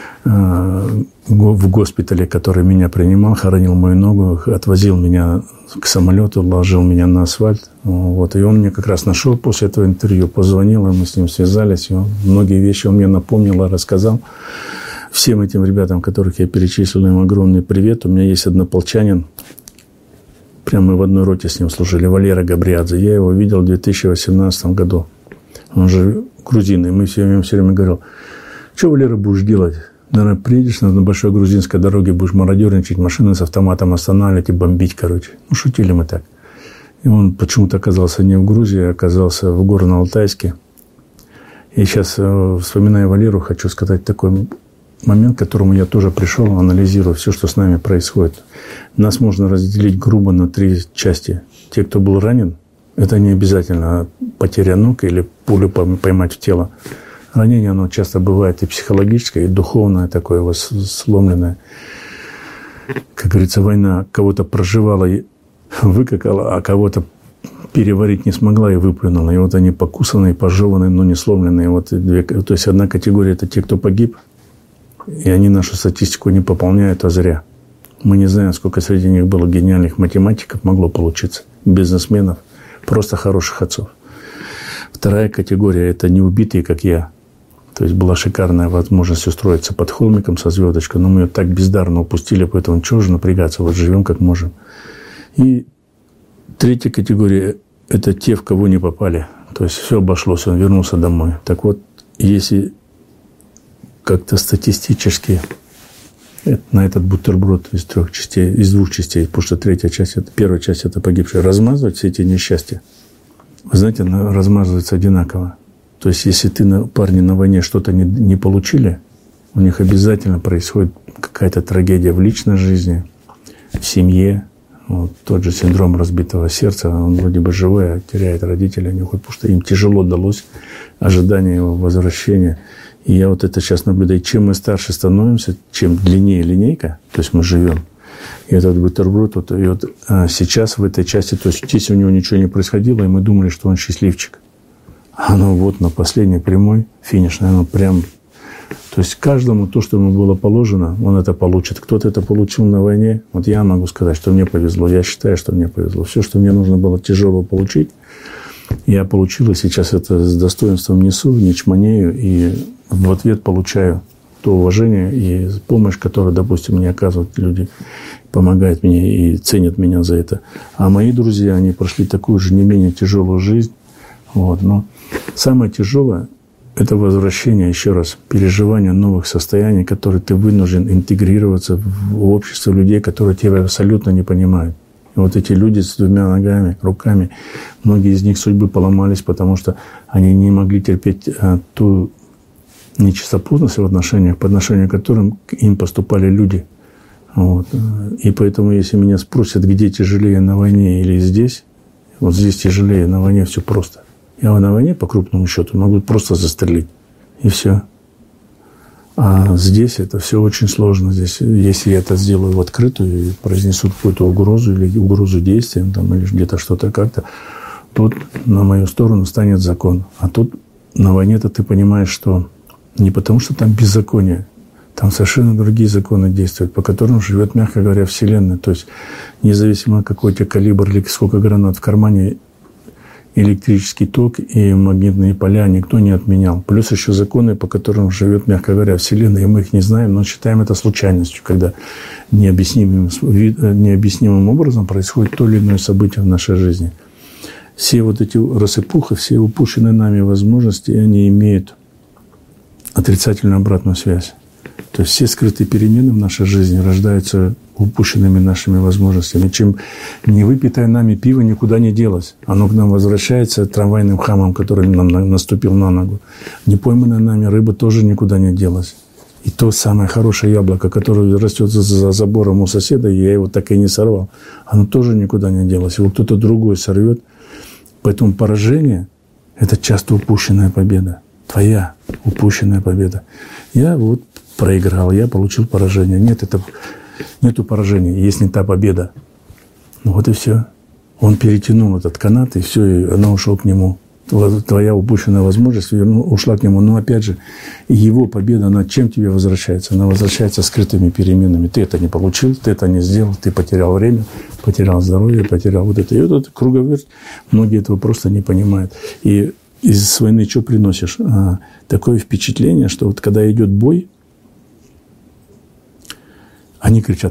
в госпитале, который меня принимал, хоронил мою ногу, отвозил меня к самолету, ложил меня на асфальт. Вот. И он мне как раз нашел после этого интервью, позвонил, и мы с ним связались. И он, многие вещи он мне напомнил и рассказал. Всем этим ребятам, которых я перечислил, им огромный привет. У меня есть однополчанин. Прямо мы в одной роте с ним служили. Валера Габриадзе. Я его видел в две тысячи восемнадцатом году. Он же грузин. И мы все время, все время говорил, что, Валера, будешь делать? Наверное, приедешь на большой грузинской дороге, будешь мародерничать, машины с автоматом останавливать и бомбить, короче. Ну, шутили мы так. И он почему-то оказался не в Грузии, а оказался в Горно-Алтайске. И сейчас, вспоминая Валеру, хочу сказать такой момент, к которому я тоже пришел, анализируя все, что с нами происходит. Нас можно разделить грубо на три части. Те, кто был ранен, это не обязательно потеря ног или пулю поймать в тело. Ранение, оно часто бывает и психологическое, и духовное такое, вот сломленное. Как говорится, война кого-то проживала и выкакала, а кого-то переварить не смогла и выплюнула. И вот они покусанные, пожеванные, но не сломленные. Вот две, то есть одна категория – это те, кто погиб, и они нашу статистику не пополняют, а зря. Мы не знаем, сколько среди них было гениальных математиков, могло получиться, бизнесменов, просто хороших отцов. Вторая категория – это неубитые, как я. То есть была шикарная возможность устроиться под холмиком со звездочкой, но мы ее так бездарно упустили, поэтому чего же напрягаться, вот живем как можем. И третья категория – это те, в кого не попали. То есть все обошлось, он вернулся домой. Так вот, если как-то статистически на этот бутерброд из трех частей, из двух частей, потому что третья часть, это, первая часть – это погибшие, размазывать все эти несчастья, вы знаете, размазывается одинаково. То есть, если ты, на, парни на войне что-то не, не получили, у них обязательно происходит какая-то трагедия в личной жизни, в семье. Вот, тот же синдром разбитого сердца, он вроде бы живой, а теряет родителей, не уходит, потому что им тяжело далось ожидание его возвращения. И я вот это сейчас наблюдаю. Чем мы старше становимся, чем длиннее линейка, то есть мы живем. И этот бутерброд, вот, и вот а сейчас в этой части, то есть здесь у него ничего не происходило, и мы думали, что он счастливчик. А оно вот на последней прямой, финишной, оно прям... То есть каждому то, что ему было положено, он это получит. Кто-то это получил на войне. Вот я могу сказать, что мне повезло. Я считаю, что мне повезло. Все, что мне нужно было тяжело получить, я получил, и сейчас это с достоинством несу, не чманею, и в ответ получаю то уважение и помощь, которую, допустим, мне оказывают люди, помогают мне и ценят меня за это. А мои друзья, они прошли такую же не менее тяжелую жизнь. Вот. Но самое тяжелое – это возвращение, еще раз, переживание новых состояний, которые ты вынужден интегрироваться в общество людей, которые тебя абсолютно не понимают. И вот эти люди с двумя ногами, руками, многие из них судьбы поломались, потому что они не могли терпеть а, ту нечистоплотность в отношениях, по отношению к которым к им поступали люди. Вот. И поэтому, если меня спросят, где тяжелее, на войне или здесь, вот здесь тяжелее, на войне все просто. Я на войне, по крупному счету, могу просто застрелить. И все. А здесь это все очень сложно. Здесь, если я это сделаю в открытую и произнесу какую-то угрозу или угрозу действиям, там, или где-то что-то как-то, тут на мою сторону станет закон. А тут на войне-то ты понимаешь, что не потому, что там беззаконие, там совершенно другие законы действуют, по которым живет, мягко говоря, Вселенная. То есть независимо какой у тебя калибр или сколько гранат в кармане, электрический ток и магнитные поля никто не отменял. Плюс еще законы, по которым живет, мягко говоря, Вселенная, и мы их не знаем, но считаем это случайностью, когда необъяснимым, необъяснимым образом происходит то или иное событие в нашей жизни. Все вот эти рассыпухи, все упущенные нами возможности, они имеют отрицательную обратную связь. То есть все скрытые перемены в нашей жизни рождаются упущенными нашими возможностями. Чем не выпитое нами пиво никуда не делось. Оно к нам возвращается трамвайным хамом, который нам наступил на ногу. Непойманная нами рыба тоже никуда не делась. И то самое хорошее яблоко, которое растет за забором у соседа, я его так и не сорвал, оно тоже никуда не делось. Его кто-то другой сорвет. Поэтому поражение – это часто упущенная победа. Твоя упущенная победа. Я вот проиграл, я получил поражение. Нет, это, нету поражения, есть не та победа. Ну вот и все. Он перетянул этот канат, и все, и она ушла к нему. Твоя упущенная возможность ушла к нему. Но опять же, его победа, она чем тебе возвращается? Она возвращается скрытыми переменами. Ты это не получил, ты это не сделал, ты потерял время, потерял здоровье, потерял вот это. И вот этот круговерть, многие этого просто не понимают. И из войны что приносишь? А, такое впечатление, что вот когда идет бой, они кричат,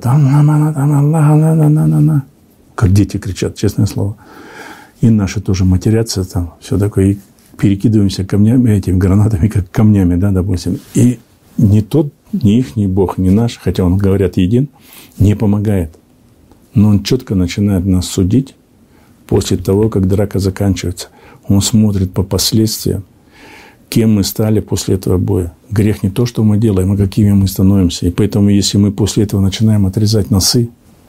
как дети кричат, честное слово. И наши тоже матерятся, там, все такое, и перекидываемся камнями, этими гранатами, как камнями, да, допустим. И ни тот, ни их, ни Бог, ни наш, хотя он, говорят, един, не помогает. Но он четко начинает нас судить после того, как драка заканчивается. Он смотрит по последствиям, кем мы стали после этого боя. Грех не то, что мы делаем, а какими мы становимся. И поэтому, если мы после этого начинаем отрезать носы,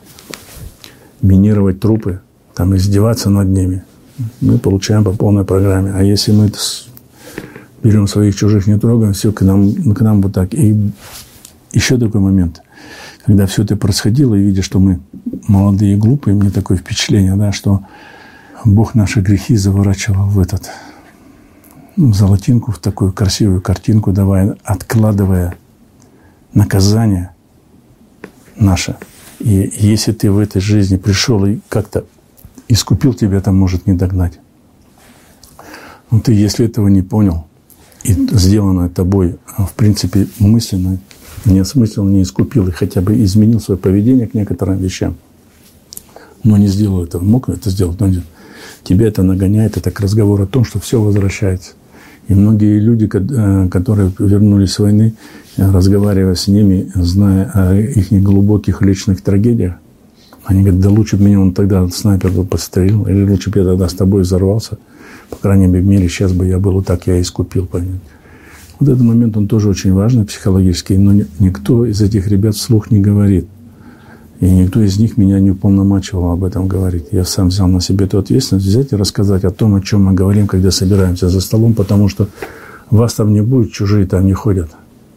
минировать трупы, там, издеваться над ними, мы получаем по полной программе. А если мы берем своих, чужих не трогаем, все к нам, к нам вот так. И еще такой момент. Когда все это происходило, и видя, что мы молодые и глупые, мне такое впечатление, да, что Бог наши грехи заворачивал в этот, ну, в золотинку, в такую красивую картинку, давая, откладывая наказание наше. И если ты в этой жизни пришел и как-то искупил, тебя там может не догнать. Но ты, если этого не понял, и сделанное тобой, в принципе, мысленно, не осмыслил, не искупил, и хотя бы изменил свое поведение к некоторым вещам, но не сделал этого, мог это сделать, но нет. Тебя это нагоняет, это к разговору о том, что все возвращается. И многие люди, которые вернулись с войны, разговаривая с ними, зная о их глубоких личных трагедиях, они говорят, да лучше бы меня он тогда снайпер бы подстрелил, или лучше бы я тогда с тобой взорвался. По крайней мере, сейчас бы я был вот так, я искупил. Понятно. Вот этот момент, он тоже очень важный психологический, но никто из этих ребят вслух не говорит. И никто из них меня не уполномачивал об этом говорить. Я сам взял на себя эту ответственность, взять и рассказать о том, о чем мы говорим, когда собираемся за столом, потому что вас там не будет, чужие там не ходят.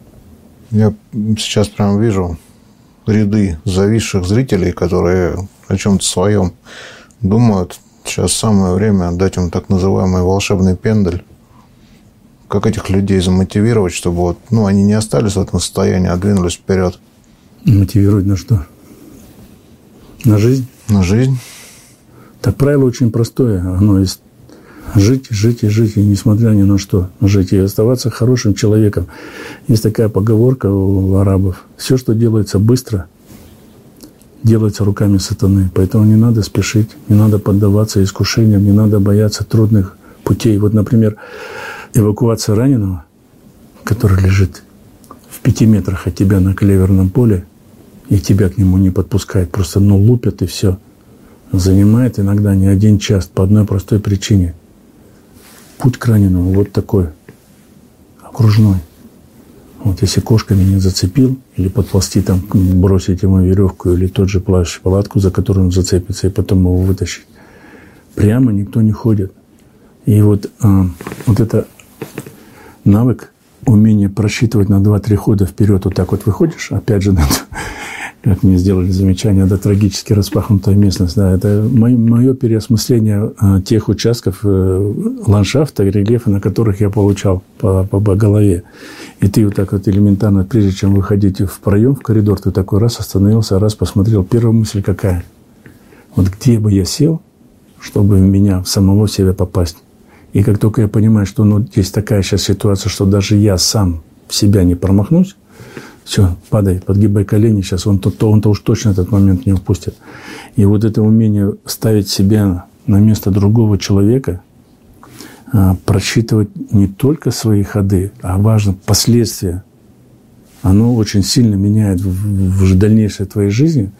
Я сейчас прям вижу ряды зависших зрителей, которые о чем-то своем думают. Сейчас самое время дать им так называемый волшебный пендель. Как этих людей замотивировать, чтобы вот, ну, они не остались в этом состоянии, а двинулись вперед. Мотивировать на что? На жизнь? На жизнь. Так правило очень простое. Оно есть жить, жить и жить, и несмотря ни на что жить, и оставаться хорошим человеком. Есть такая поговорка у арабов. Все, что делается быстро, делается руками сатаны. Поэтому не надо спешить, не надо поддаваться искушениям, не надо бояться трудных путей. Вот, например, эвакуация раненого, который лежит в пяти метрах от тебя на клеверном поле, и тебя к нему не подпускают, просто ну лупят и все. занимает иногда не один час по одной простой причине. Путь к раненому вот такой, окружной. Вот если кошка меня зацепил, или подползти там, бросить ему веревку, или тот же плащ, палатку, за которую он зацепится, и потом его вытащить. Прямо никто не ходит. И вот, а, вот это навык, умение просчитывать на два-три хода вперед, вот так вот выходишь, опять же, как мне сделали замечание, да, трагически распахнутая местность, да, это мое, мое переосмысление а, тех участков а, ландшафта, рельефа, на которых я получал по, по, по голове. И ты вот так вот элементарно, прежде чем выходить в проем, в коридор, ты такой раз остановился, раз посмотрел. Первая мысль какая? Вот где бы я сел, чтобы в меня, в самого себя попасть? И как только я понимаю, что ну, есть такая сейчас ситуация, что даже я сам в себя не промахнусь, все, падай, подгибай колени, сейчас он то, то, он-то уж точно этот момент не упустит. И вот это умение ставить себя на место другого человека, просчитывать не только свои ходы, а важно последствия, оно очень сильно меняет в, в дальнейшей твоей жизни.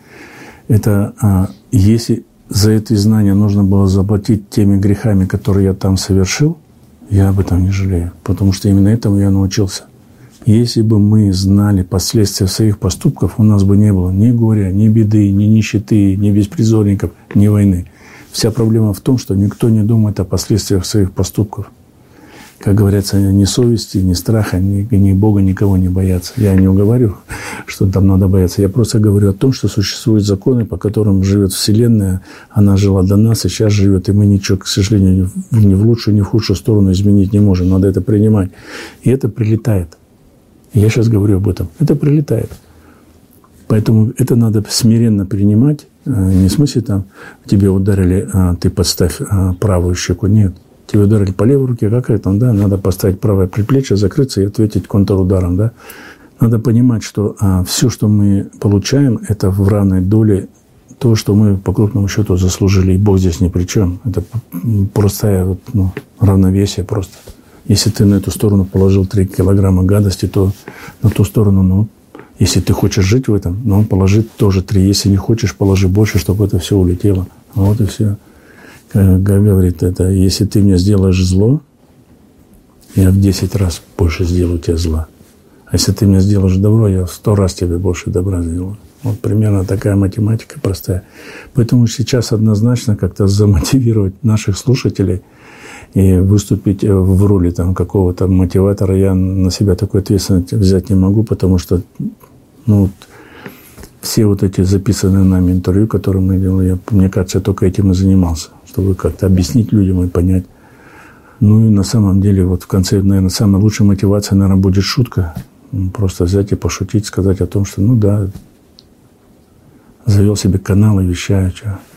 Это если за эти знания нужно было заплатить теми грехами, которые я там совершил, я об этом не жалею, потому что именно этому я научился. Если бы мы знали последствия своих поступков, у нас бы не было ни горя, ни беды, ни нищеты, ни беспризорников, ни войны. Вся проблема в том, что никто не думает о последствиях своих поступков. Как говорится, ни совести, ни страха, ни, ни Бога, никого не боятся. Я не уговариваю, что там надо бояться. Я просто говорю о том, что существуют законы, по которым живет Вселенная. Она жила до нас и сейчас живет. И мы ничего, к сожалению, ни в лучшую, ни в худшую сторону изменить не можем. Надо это принимать. И это прилетает. Я сейчас говорю об этом. Это прилетает. Поэтому это надо смиренно принимать. Не в смысле, там, тебе ударили, ты подставь правую щеку. Нет. Тебе ударили по левой руке, как это, да? Надо поставить правое предплечье, закрыться и ответить контрударом, да? Надо понимать, что а, все, что мы получаем, это в равной доле то, что мы по крупному счету заслужили. И Бог здесь ни при чем. Это простое вот, ну, равновесие просто. Если ты на эту сторону положил три килограмма гадости, то на ту сторону, ну, если ты хочешь жить в этом, ну, положи тоже три. Если не хочешь, положи больше, чтобы это все улетело. Вот и все. Как говорит это, если ты мне сделаешь зло, я в десять раз больше сделаю тебе зла. А если ты мне сделаешь добро, я в сто раз тебе больше добра сделаю. Вот примерно такая математика простая. Поэтому сейчас однозначно как-то замотивировать наших слушателей и выступить в роли там, какого-то мотиватора я на себя такой ответственность взять не могу, потому что ну, все вот эти записанные нами интервью, которые мы делали, я, мне кажется, я только этим и занимался, чтобы как-то объяснить людям и понять. Ну и на самом деле, вот в конце, наверное, самая лучшая мотивация, наверное, будет шутка. Просто взять и пошутить, сказать о том, что, ну да, завел себе канал и вещаю, что.